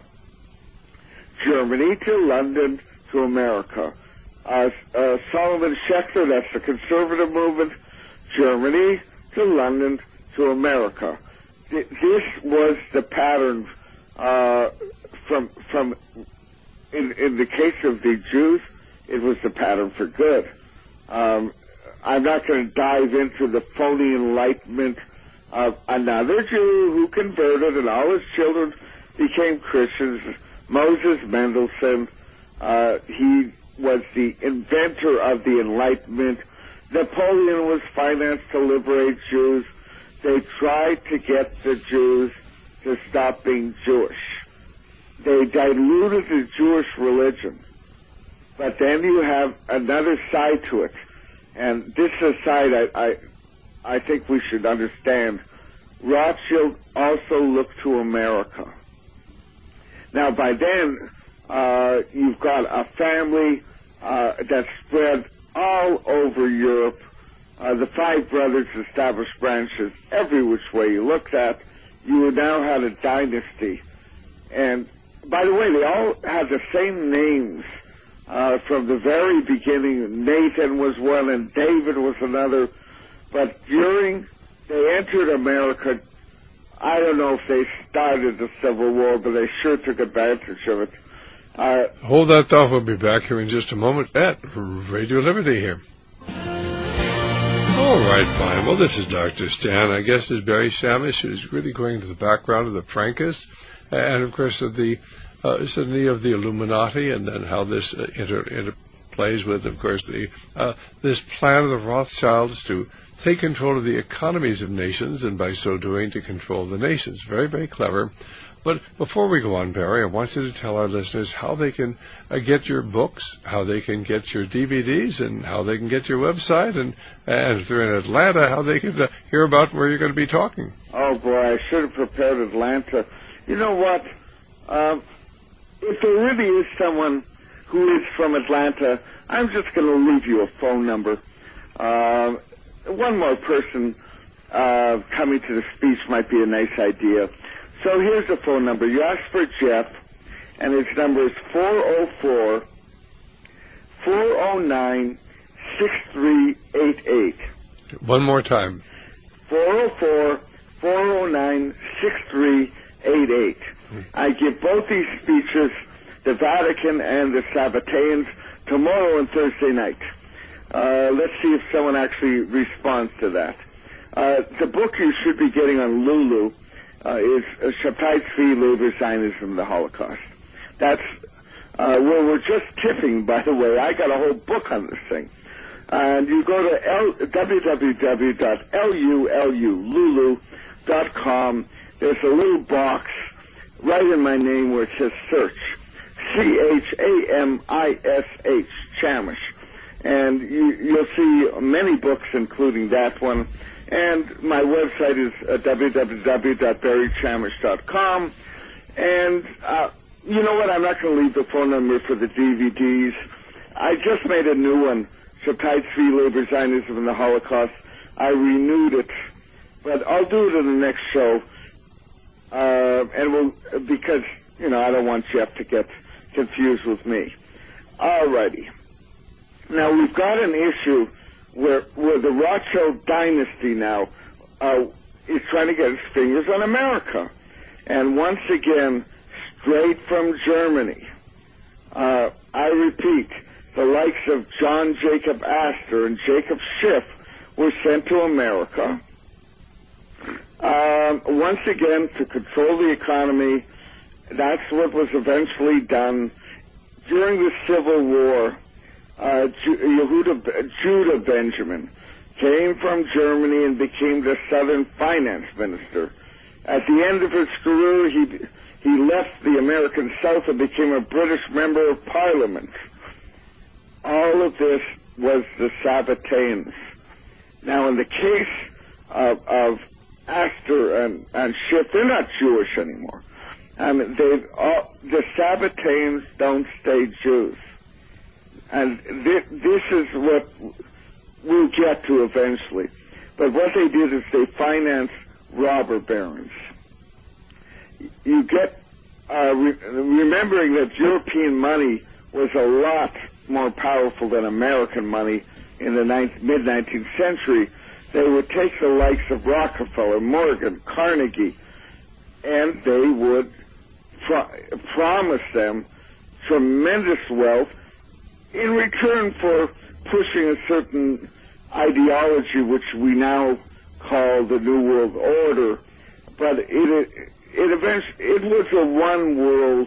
Germany to London to America. Uh, uh, Solomon Schechter, that's the conservative movement, Germany to London to America. Th- this was the pattern uh, from from in in the case of the Jews, it was the pattern for good. Um, I'm not going to dive into the phony enlightenment of another Jew who converted and all his children became Christians. Moses Mendelssohn, uh, he was the inventor of the Enlightenment. Napoleon was financed to liberate Jews. They tried to get the Jews to stop being Jewish. They diluted the Jewish religion. But then you have another side to it. And this is a side I, I, I think we should understand. Rothschild also looked to America. Now, by then, uh, you've got a family uh, that spread all over Europe. Uh, the five brothers established branches every which way you looked at. You now had a dynasty. And, by the way, they all had the same names. Uh, from the very beginning, Nathan was one and David was another. But during, they entered America, I don't know if they started the Civil War, but they sure took advantage of it. Uh, Hold that thought. We'll be back here in just a moment at Radio Liberty here. All right, fine. Well, this is Doctor Stan. I guess as Barry Samish is really going into the background of the Frankists and, of course, of the Uh, certainly of the Illuminati, and then how this uh, inter- interplays with, of course, the uh, this plan of the Rothschilds to take control of the economies of nations, and by so doing to control the nations. Very, very clever. But before we go on, Barry, I want you to tell our listeners how they can uh, get your books, how they can get your D V Ds, and how they can get your website, and, and if they're in Atlanta, how they can uh, hear about where you're going to be talking. Oh, boy, I should have prepared Atlanta. You know what? Um, If there really is someone who is from Atlanta, I'm just going to leave you a phone number. Uh, one more person uh, coming to the speech might be a nice idea. So here's the phone number. You ask for Jeff, and his number is four oh four, four oh nine, six three eight eight. One more time. four oh four, four oh nine, six three eight eight. I give both these speeches, the Vatican and the Sabbateans, tomorrow and Thursday night. Uh, let's see if someone actually responds to that. Uh, the book you should be getting on Lulu uh, is Shabtai Tzvi, Labor, Zionism, the Holocaust. That's uh, where we're just tipping, by the way. I got a whole book on this thing. And you go to L- w w w dot lulu dot com. There's a little box right in my name where it says search. C H A M I S H, Chamish. And you, you'll see many books, including that one. And my website is uh, w w w dot barry chamish dot com. And uh, you know what? I'm not going to leave the phone number for the D V Ds. I just made a new one Subtitle three, Labor, Zionism, and the Holocaust. I renewed it, but I'll do it in the next show, uh, and we'll, because, you know, I don't want Jeff to get confused with me. Alrighty. Now, we've got an issue where, where the Rothschild dynasty now uh, is trying to get its fingers on America. And once again, straight from Germany, uh, I repeat, the likes of John Jacob Astor and Jacob Schiff were sent to America, um, once again, to control the economy. That's what was eventually done. During the Civil War, uh, Yehuda, Judah Benjamin came from Germany and became the Southern finance minister. At the end of his career, he, he left the American South and became a British member of Parliament. All of this was the Sabbateans. Now, in the case of, of Astor and, and Schiff, they're not Jewish anymore. I mean, they've all, the Sabbateans don't stay Jews. And this, this is what we'll get to eventually. But what they did is they financed robber barons. You get, uh, re- remembering that European money was a lot more powerful than American money in the mid-nineteenth century, they would take the likes of Rockefeller, Morgan, Carnegie, and they would pro- promise them tremendous wealth in return for pushing a certain ideology which we now call the New World Order. But it it, it eventually it was a one world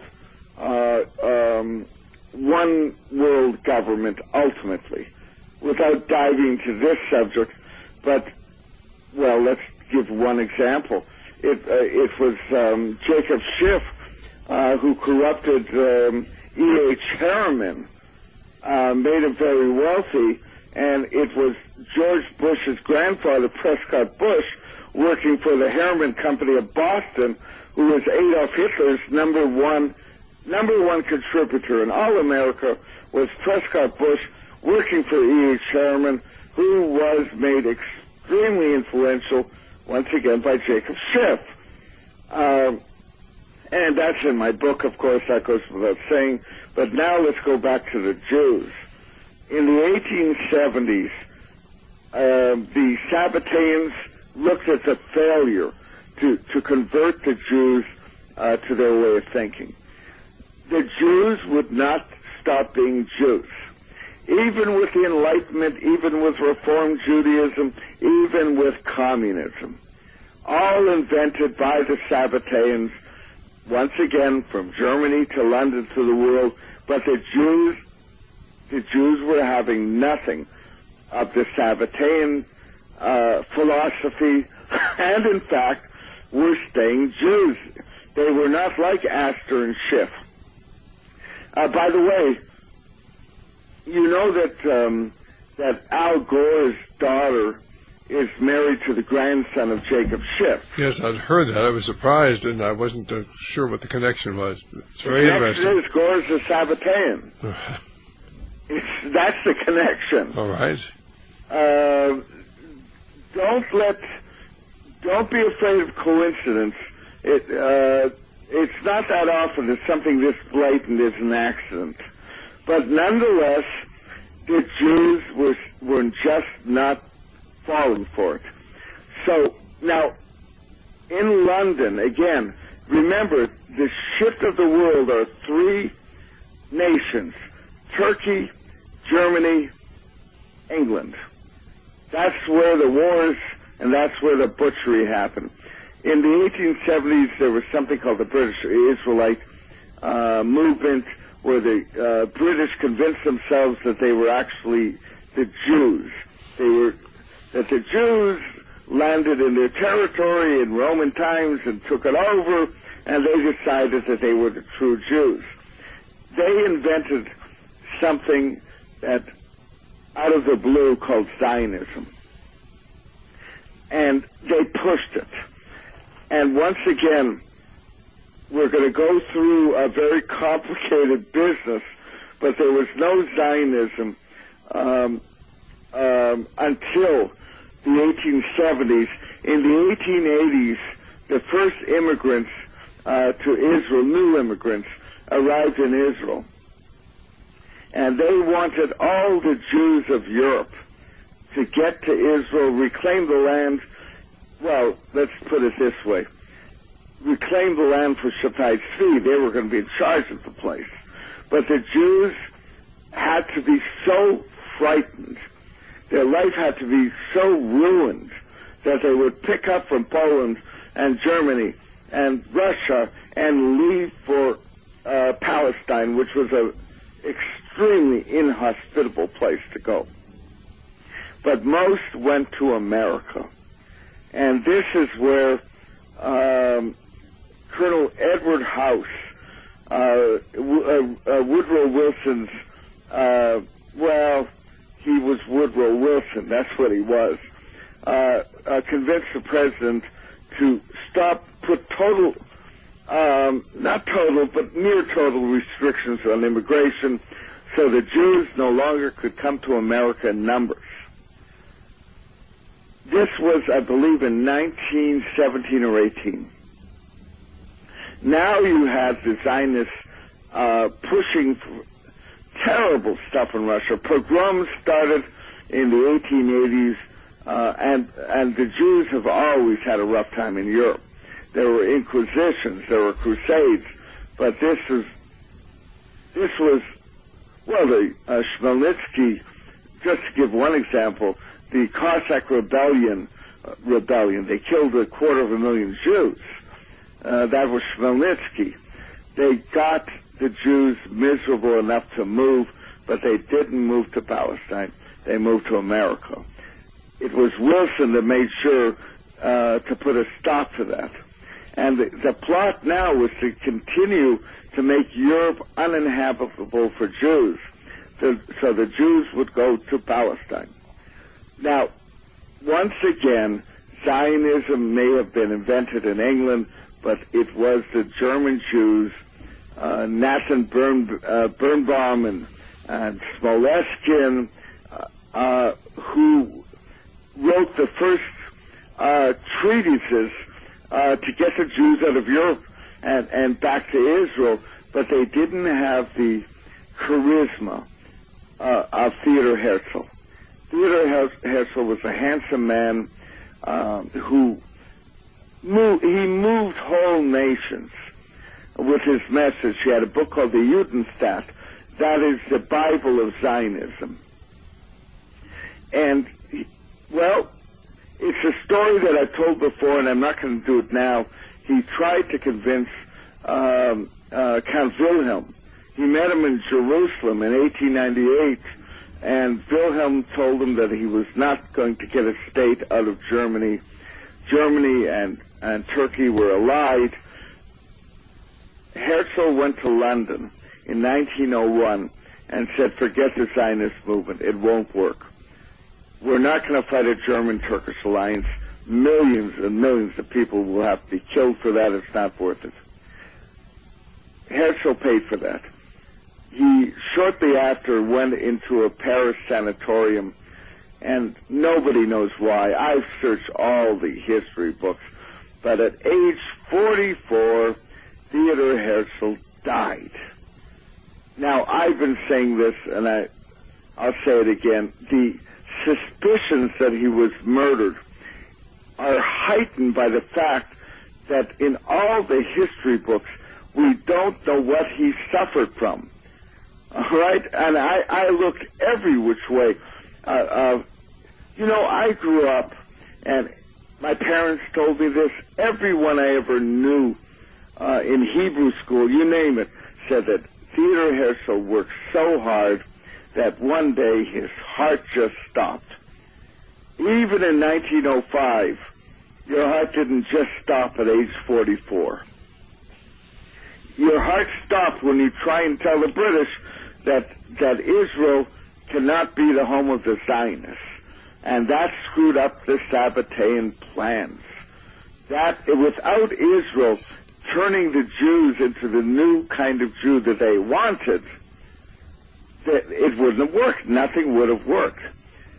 uh, um, one world government ultimately. Without diving into this subject, but well, let's give one example. It uh, it was um, Jacob Schiff uh, who corrupted um, E H Harriman, uh, made him very wealthy, and it was George Bush's grandfather, Prescott Bush, working for the Harriman Company of Boston, who was Adolf Hitler's number one number one contributor in all America, was Prescott Bush, working for E H Harriman, who was made extremely influential, once again, by Jacob Schiff. Um, and that's in my book, of course, that goes without saying. But now let's go back to the Jews. In the eighteen seventies, uh, the Sabbateans looked at the failure to, to convert the Jews uh, to their way of thinking. The Jews would not stop being Jews. Even with the Enlightenment, even with Reform Judaism, even with communism. All invented by the Sabbateans, once again, from Germany to London to the world. But the Jews, the Jews were having nothing of the Sabbatean uh, philosophy, and in fact, were staying Jews. They were not like Astor and Schiff. Uh, by the way, you know that um, that Al Gore's daughter is married to the grandson of Jacob Schiff. Yes, I'd heard that. I was surprised, and I wasn't uh, sure what the connection was. It's very the interesting. Connection is Gore's a Sabbatean. it's, that's the connection. All right. Uh, don't let, don't be afraid of coincidence. It, uh, it's not that often that something this blatant is an accident. But nonetheless, the Jews were, were just not falling for it. So, now, in London, again, remember, the shift of the world are three nations: Turkey, Germany, England. That's where the wars and that's where the butchery happened. In the eighteen seventies, there was something called the British Israelite uh, movement, where the uh, British convinced themselves that they were actually the Jews. They were that the Jews landed in their territory in Roman times and took it over, and they decided that they were the true Jews. They invented something that, out of the blue, called Zionism, and they pushed it. And once again, we're going to go through a very complicated business, but there was no Zionism um, um, until the eighteen seventies. In the eighteen eighties, the first immigrants uh, to Israel, new immigrants, arrived in Israel. And they wanted all the Jews of Europe to get to Israel, reclaim the land. Well, let's put it this way. Reclaim the land for Shabtai Tzvi. They were going to be in charge of the place. But the Jews had to be so frightened. Their life had to be so ruined that they would pick up from Poland and Germany and Russia and leave for uh, Palestine, which was an extremely inhospitable place to go. But most went to America. And this is where um, Colonel Edward House, uh, w- uh, uh, Woodrow Wilson's, uh, well, he was Woodrow Wilson, that's what he was, uh, uh, convinced the president to stop, put total, um, not total, but near total restrictions on immigration so the Jews no longer could come to America in numbers. This was, I believe, in nineteen seventeen or eighteen. Now you have the Zionists uh, pushing terrible stuff in Russia. Pogroms started in the eighteen eighties, uh, and and the Jews have always had a rough time in Europe. There were inquisitions, there were crusades, but this was this was well, the uh, Khmelnytsky. Just to give one example, the Cossack rebellion. Uh, rebellion. They killed a quarter of a million Jews. Uh, that was Khmelnytsky. They got the Jews miserable enough to move, but they didn't move to Palestine. They moved to America. It was Wilson that made sure uh, to put a stop to that. And the, the plot now was to continue to make Europe uninhabitable for Jews, so, so the Jews would go to Palestine. Now, once again, Zionism may have been invented in England, but it was the German Jews, uh, Nathan Birn, uh, Birnbaum and, and Smoleskin, uh, uh, who wrote the first uh, treatises uh, to get the Jews out of Europe and, and back to Israel, but they didn't have the charisma uh, of Theodor Herzl. Theodor Herzl was a handsome man um, who moved, he moved whole nations with his message. He had a book called the Judenstaat. That is the Bible of Zionism. And, he, well, it's a story that I've told before, and I'm not going to do it now. He tried to convince um, uh, Count Wilhelm. He met him in Jerusalem in eighteen ninety-eight, and Wilhelm told him that he was not going to get a state out of Germany. Germany and, and Turkey were allied. Herzl went to London in nineteen oh one and said, forget the Zionist movement. It won't work. We're not going to fight a German-Turkish alliance. Millions and millions of people will have to be killed for that. It's not worth it. Herzl paid for that. He, shortly after, went into a Paris sanatorium, and nobody knows why. I've searched all the history books, but at age forty-four, Theodor Herzl died. Now, I've been saying this, and I, I'll say it again. The suspicions that he was murdered are heightened by the fact that in all the history books, we don't know what he suffered from. All right? And I, I looked every which way. Uh, uh, you know, I grew up, and my parents told me this. Everyone I ever knew uh, in Hebrew school, you name it, said that Theodor Herzl worked so hard that one day his heart just stopped. Even in nineteen oh five, your heart didn't just stop at age forty-four. Your heart stopped when you try and tell the British that that Israel cannot be the home of the Zionists. And that screwed up the Sabbatean plans. That, without Israel turning the Jews into the new kind of Jew that they wanted, that it wouldn't have worked. Nothing would have worked.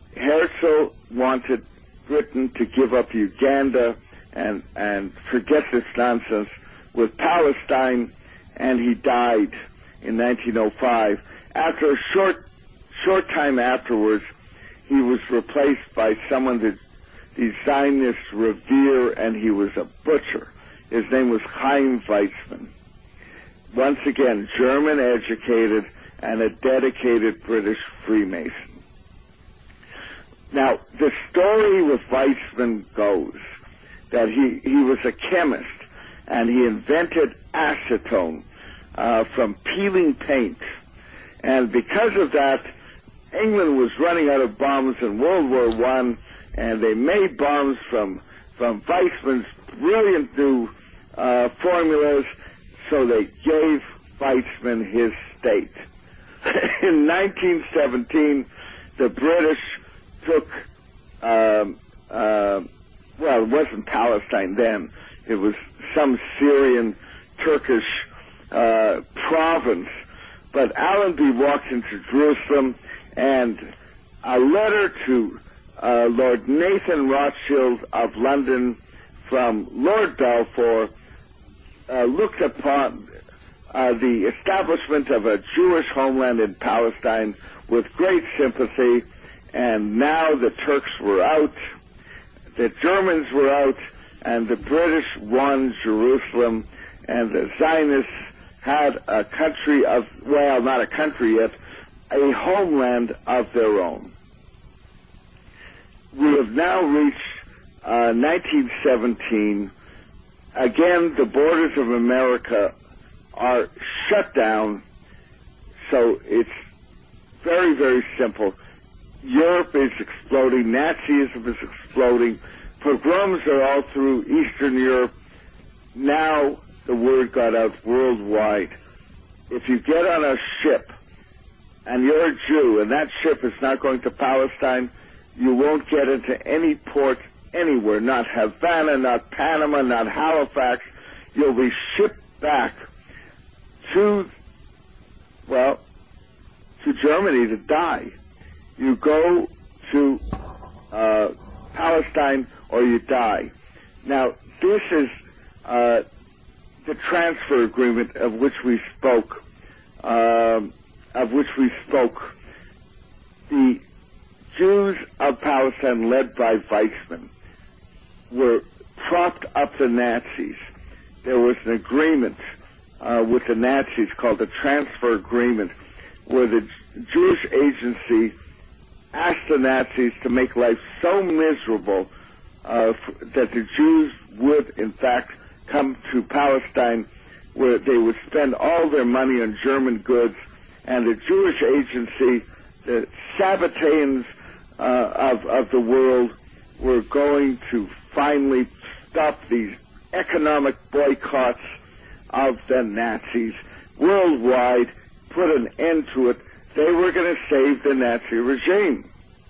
Herzl wanted Britain to give up Uganda and, and forget this nonsense with Palestine, and he died in nineteen oh five. After a short, short time afterwards, he was replaced by someone that the Zionists revere, and he was a butcher. His name was Chaim Weizmann. Once again, German-educated and a dedicated British Freemason. Now, the story with Weizmann goes that he, he was a chemist, and he invented acetone uh, from peeling paint. And because of that, England was running out of bombs in World War One, and they made bombs from, from Weizmann's brilliant new uh, formulas, so they gave Weizmann his state. In nineteen seventeen, the British took, um, uh, well, it wasn't Palestine then. It was some Syrian, Turkish uh, province. But Allenby walked into Jerusalem, and a letter to uh, Lord Nathan Rothschild of London from Lord Balfour uh, looked upon uh, the establishment of a Jewish homeland in Palestine with great sympathy, and now the Turks were out, the Germans were out, and the British won Jerusalem, and the Zionists had a country of, well, not a country yet, a homeland of their own. We have now reached uh, nineteen seventeen. Again, the borders of America are shut down, so it's very, very simple. Europe is exploding. Nazism is exploding. Pogroms are all through Eastern Europe. Now the word got out worldwide. If you get on a ship and you're a Jew and that ship is not going to Palestine, you won't get into any port anywhere, not Havana, not Panama, not Halifax. You'll be shipped back to, well, to Germany to die. You go to uh, Palestine or you die. Now, this is uh, the transfer agreement of which we spoke, um, of which we spoke. The Jews of Palestine, led by Weizmann, were propped up the Nazis. There was an agreement uh, with the Nazis called the Transfer Agreement, where the Jewish Agency asked the Nazis to make life so miserable uh, f- that the Jews would, in fact, come to Palestine, where they would spend all their money on German goods, and the Jewish Agency, the Sabbateans uh, of, of the world, were going to finally stop these economic boycotts of the Nazis worldwide, put an end to it. They were going to save the Nazi regime.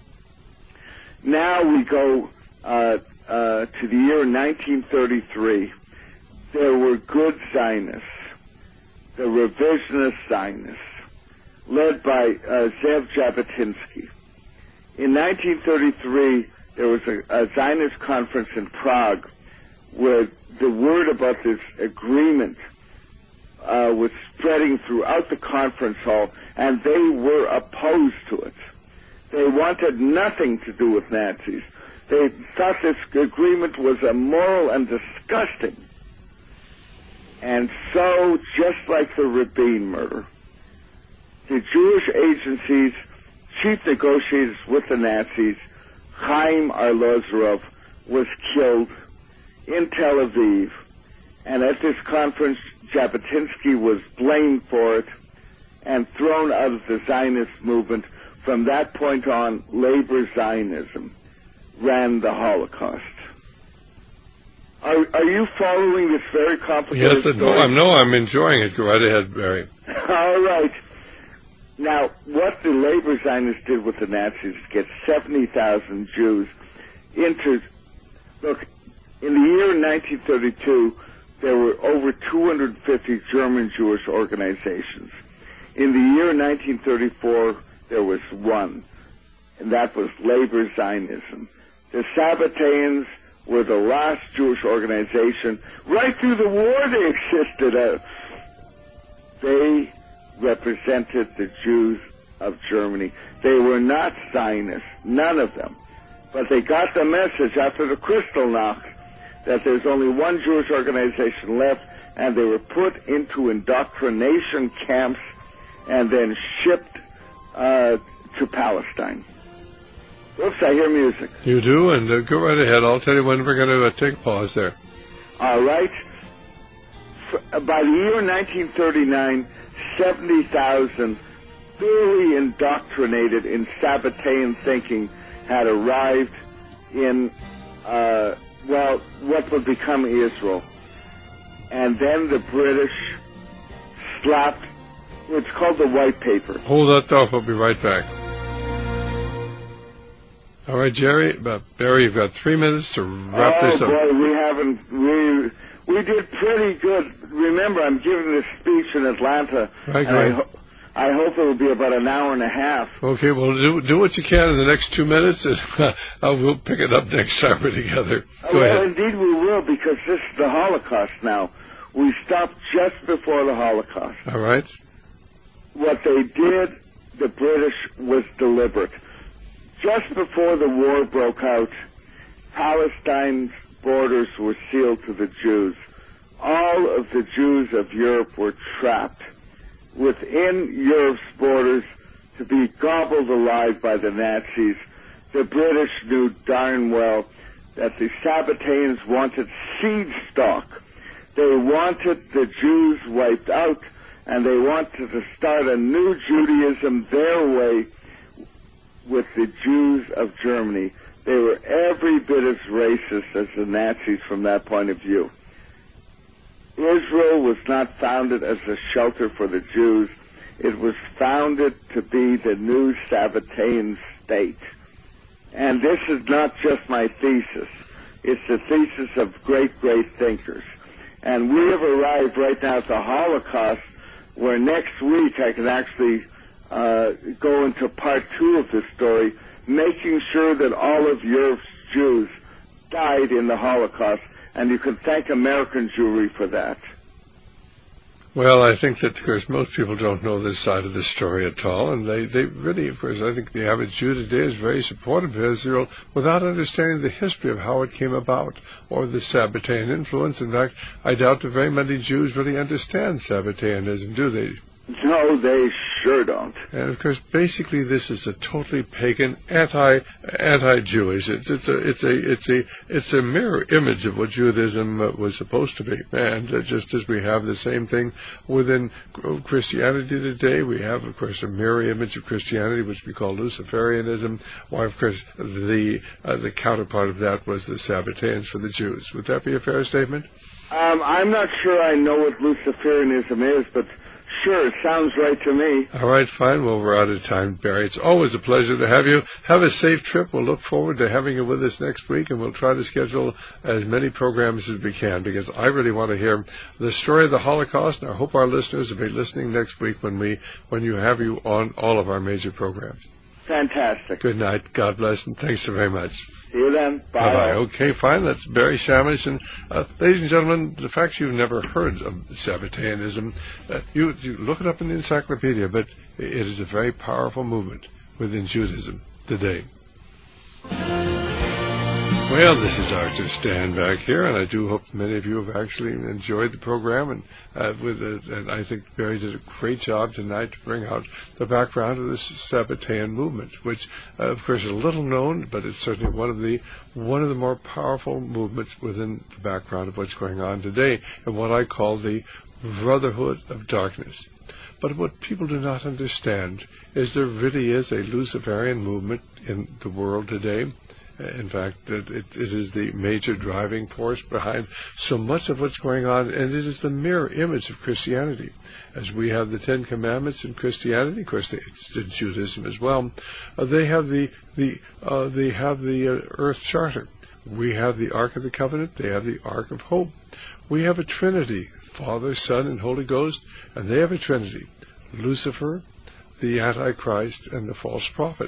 Now we go uh, uh, to the year nineteen thirty-three. There were good Zionists, the revisionist Zionists, led by uh, Zev Jabotinsky. In nineteen thirty-three, there was a, a Zionist conference in Prague where the word about this agreement uh, was spreading throughout the conference hall, and they were opposed to it. They wanted nothing to do with Nazis. They thought this agreement was immoral and disgusting. And so, just like the Rabin murder, the Jewish Agency's chief negotiators with the Nazis, Chaim Arlozorov, was killed in Tel Aviv. And at this conference, Jabotinsky was blamed for it and thrown out of the Zionist movement. From that point on, labor Zionism ran the Holocaust. Are, are you following this very complicated yes, story? no, I'm, no, I'm enjoying it. Go right ahead, Barry. All right. Now, what the labor Zionists did with the Nazis is get seventy thousand Jews into... Look, in the year nineteen thirty-two, there were over two hundred fifty German Jewish organizations. In the year nineteen thirty-four, there was one. and that was labor Zionism. The Sabbateans were the last Jewish organization. Right through the war they existed. Uh, they represented the Jews of Germany. They were not Zionists, none of them. But they got the message after the Kristallnacht that there's only one Jewish organization left, and they were put into indoctrination camps and then shipped uh, to Palestine. Oops, I hear music. You do, and uh, go right ahead. I'll tell you when we're going to uh, take a pause there. All right. F- by the year nineteen thirty-nine, seventy thousand thoroughly indoctrinated in Sabbatean thinking had arrived in, uh, well, what would become Israel. And then the British slapped what's called the White Paper. Hold that thought. We'll be right back. All right, Jerry, uh, Barry, you've got three minutes to wrap oh, this up. Oh, boy, we haven't, we, we did pretty good. Remember, I'm giving this speech in Atlanta. Right, and I, ho- I hope it will be about an hour and a half. Okay, well, do, do what you can in the next two minutes, and uh, we'll pick it up next time we're together. Go well, ahead. Indeed we will, because this is the Holocaust now. We stopped just before the Holocaust. All right. What they did, the British, was deliberate. Just before the war broke out, Palestine's borders were sealed to the Jews. All of the Jews of Europe were trapped within Europe's borders to be gobbled alive by the Nazis. The British knew darn well that the Sabbateans wanted seed stock. They wanted the Jews wiped out, and they wanted to start a new Judaism their way with the Jews of Germany. They were every bit as racist as the Nazis from that point of view. Israel was not founded as a shelter for the Jews. It was founded to be the new Sabbatean state. And this is not just my thesis. It's the thesis of great, great thinkers. And we have arrived right now at the Holocaust, where next week I can actually uh, go into part two of this story, making sure that all of Europe's Jews died in the Holocaust, and you can thank American Jewry for that. Well, I think that, of course, most people don't know this side of the story at all, and they, they really, of course, I think the average Jew today is very supportive of Israel without understanding the history of how it came about, or the Sabbatean influence. In fact, I doubt that very many Jews really understand Sabbateanism, do they? No, they sure don't. And of course, basically, this is a totally pagan, anti anti-Jewish. It's it's a it's a it's a it's a mirror image of what Judaism uh, was supposed to be. And uh, just as we have the same thing within Christianity today, we have, of course, a mirror image of Christianity, which we call Luciferianism. Why, of course, the uh, the counterpart of that was the Sabbateans for the Jews. Would that be a fair statement? Um, I'm not sure I know what Luciferianism is, but sure, it sounds right to me. All right, fine. Well, we're out of time, Barry. It's always a pleasure to have you. Have a safe trip. We'll look forward to having you with us next week, and we'll try to schedule as many programs as we can, because I really want to hear the story of the Holocaust, and I hope our listeners will be listening next week when we when you have you on all of our major programs. Fantastic. Good night. God bless, and thanks so very much. See you then. Bye. Bye-bye. Okay, fine. That's Barry Shamish. And uh, ladies and gentlemen, the fact you've never heard of Sabbateanism, uh, you, you look it up in the encyclopedia, but it is a very powerful movement within Judaism today. Well, this is Doctor Stan back here, and I do hope many of you have actually enjoyed the program. And uh, with it, and I think Barry did a great job tonight to bring out the background of this Sabbatean movement, which, uh, of course, is a little known, but it's certainly one of the one of the more powerful movements within the background of what's going on today, and what I call the Brotherhood of Darkness. But what people do not understand is there really is a Luciferian movement in the world today. In fact, it, it, it is the major driving force behind so much of what's going on, and it is the mirror image of Christianity. As we have the Ten Commandments in Christianity, of course, it's in Judaism as well. Uh, they have the the uh, they have the uh, Earth Charter. We have the Ark of the Covenant. They have the Ark of Hope. We have a Trinity: Father, Son, and Holy Ghost, and they have a Trinity: Lucifer, the Antichrist, and the false prophet.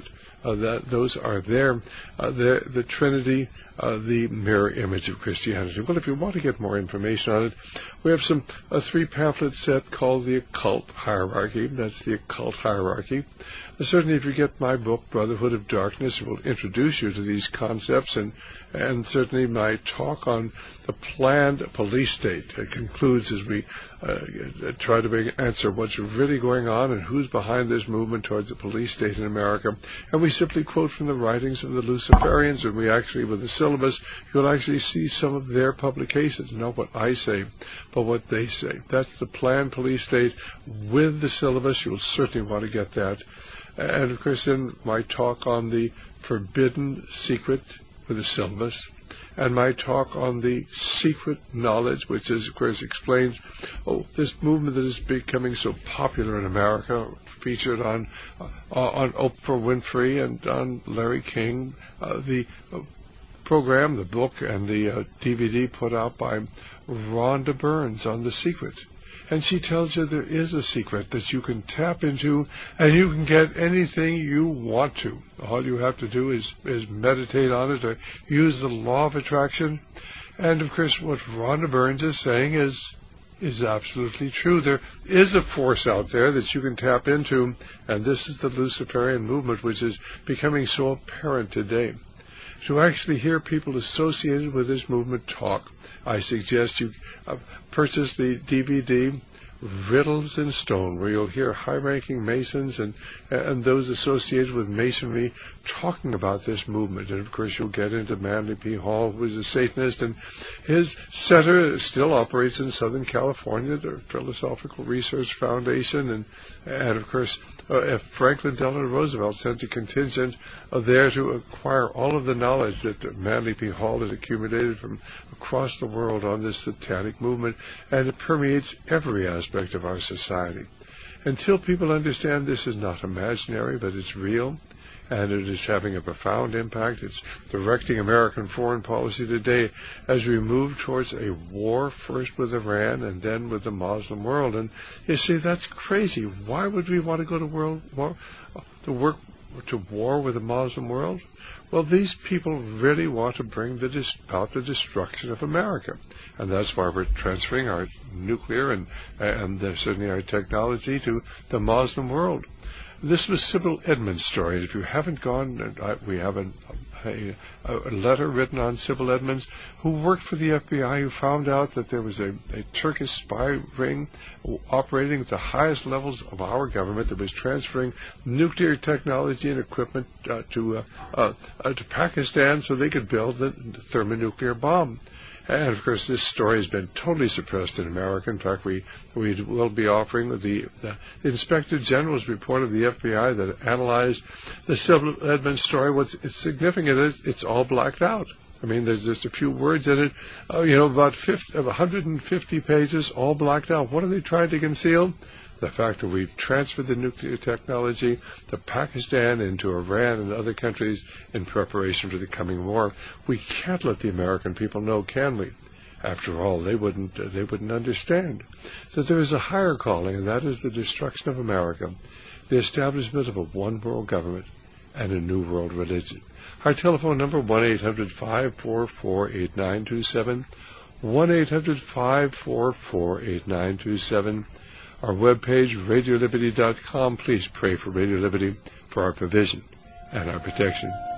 uh, that those are there. Uh, the, the Trinity, uh, the mirror image of Christianity. Well, if you want to get more information on it, we have some a three pamphlet set called The Occult Hierarchy. That's The Occult Hierarchy. Uh, certainly, if you get my book, Brotherhood of Darkness, it will introduce you to these concepts, and and certainly my talk on the planned police state uh, concludes as we uh, try to make, answer what's really going on and who's behind this movement towards a police state in America. And we simply quote from the writings of the Luciferians, and we actually, with the syllabus, you'll actually see some of their publications, not what I say, but what they say. That's the planned police state with the syllabus. You'll certainly want to get that. And, of course, then my talk on the forbidden secret with the syllabus, and my talk on the secret knowledge, which is, of course, explains oh, this movement that is becoming so popular in America, featured on uh, on Oprah Winfrey and on Larry King, uh, the uh, program, the book, and the uh, D V D put out by Rhonda Burns on The Secret. And she tells you there is a secret that you can tap into, and you can get anything you want to. All you have to do is, is meditate on it or use the law of attraction. And, of course, what Rhonda Burns is saying is, is absolutely true. There is a force out there that you can tap into, and this is the Luciferian movement, which is becoming so apparent today. To actually hear people associated with this movement talk, I suggest you uh, purchase the D V D Riddles in Stone, where you'll hear high-ranking Masons and and those associated with Masonry talking about this movement. And, of course, you'll get into Manly P. Hall, who is a Satanist, and his center still operates in Southern California, the Philosophical Research Foundation, and, and of course, uh, Franklin Delano Roosevelt sent a contingent uh, there to acquire all of the knowledge that Manly P. Hall had accumulated from across the world on this satanic movement, and it permeates every aspect of our society. Until people understand this is not imaginary, but it's real, and it is having a profound impact. It's directing American foreign policy today as we move towards a war, first with Iran and then with the Muslim world. And you see, that's crazy. Why would we want to go to world war, to work to war with the Muslim world? Well, these people really want to bring the dis- about the destruction of America. And that's why we're transferring our nuclear and, and uh, certainly our technology to the Muslim world. This was Sybil Edmonds' story. And if you haven't gone, uh, we have a, a, a letter written on Sybil Edmonds, who worked for the F B I, who found out that there was a, a Turkish spy ring operating at the highest levels of our government that was transferring nuclear technology and equipment uh, to uh, uh, uh, to Pakistan so they could build the thermonuclear bomb. And, of course, this story has been totally suppressed in America. In fact, we, we will be offering the, the Inspector General's report of the F B I that analyzed the Sybil Edmonds story. What's it's significant is it's all blacked out. I mean, there's just a few words in it, uh, you know, about fifty, one hundred fifty pages, all blacked out. What are they trying to conceal? The fact that we've transferred the nuclear technology to Pakistan and to Iran and other countries in preparation for the coming war. We can't let the American people know, can we? After all, they wouldn't uh, they wouldn't understand. So there is a higher calling, and that is the destruction of America, the establishment of a one-world government, and a new world religion. Our telephone number, one eight hundred, five four four, eight nine two seven, one eight hundred, five four four, eight nine two seven. Our webpage, radio liberty dot com. Please pray for Radio Liberty for our provision and our protection.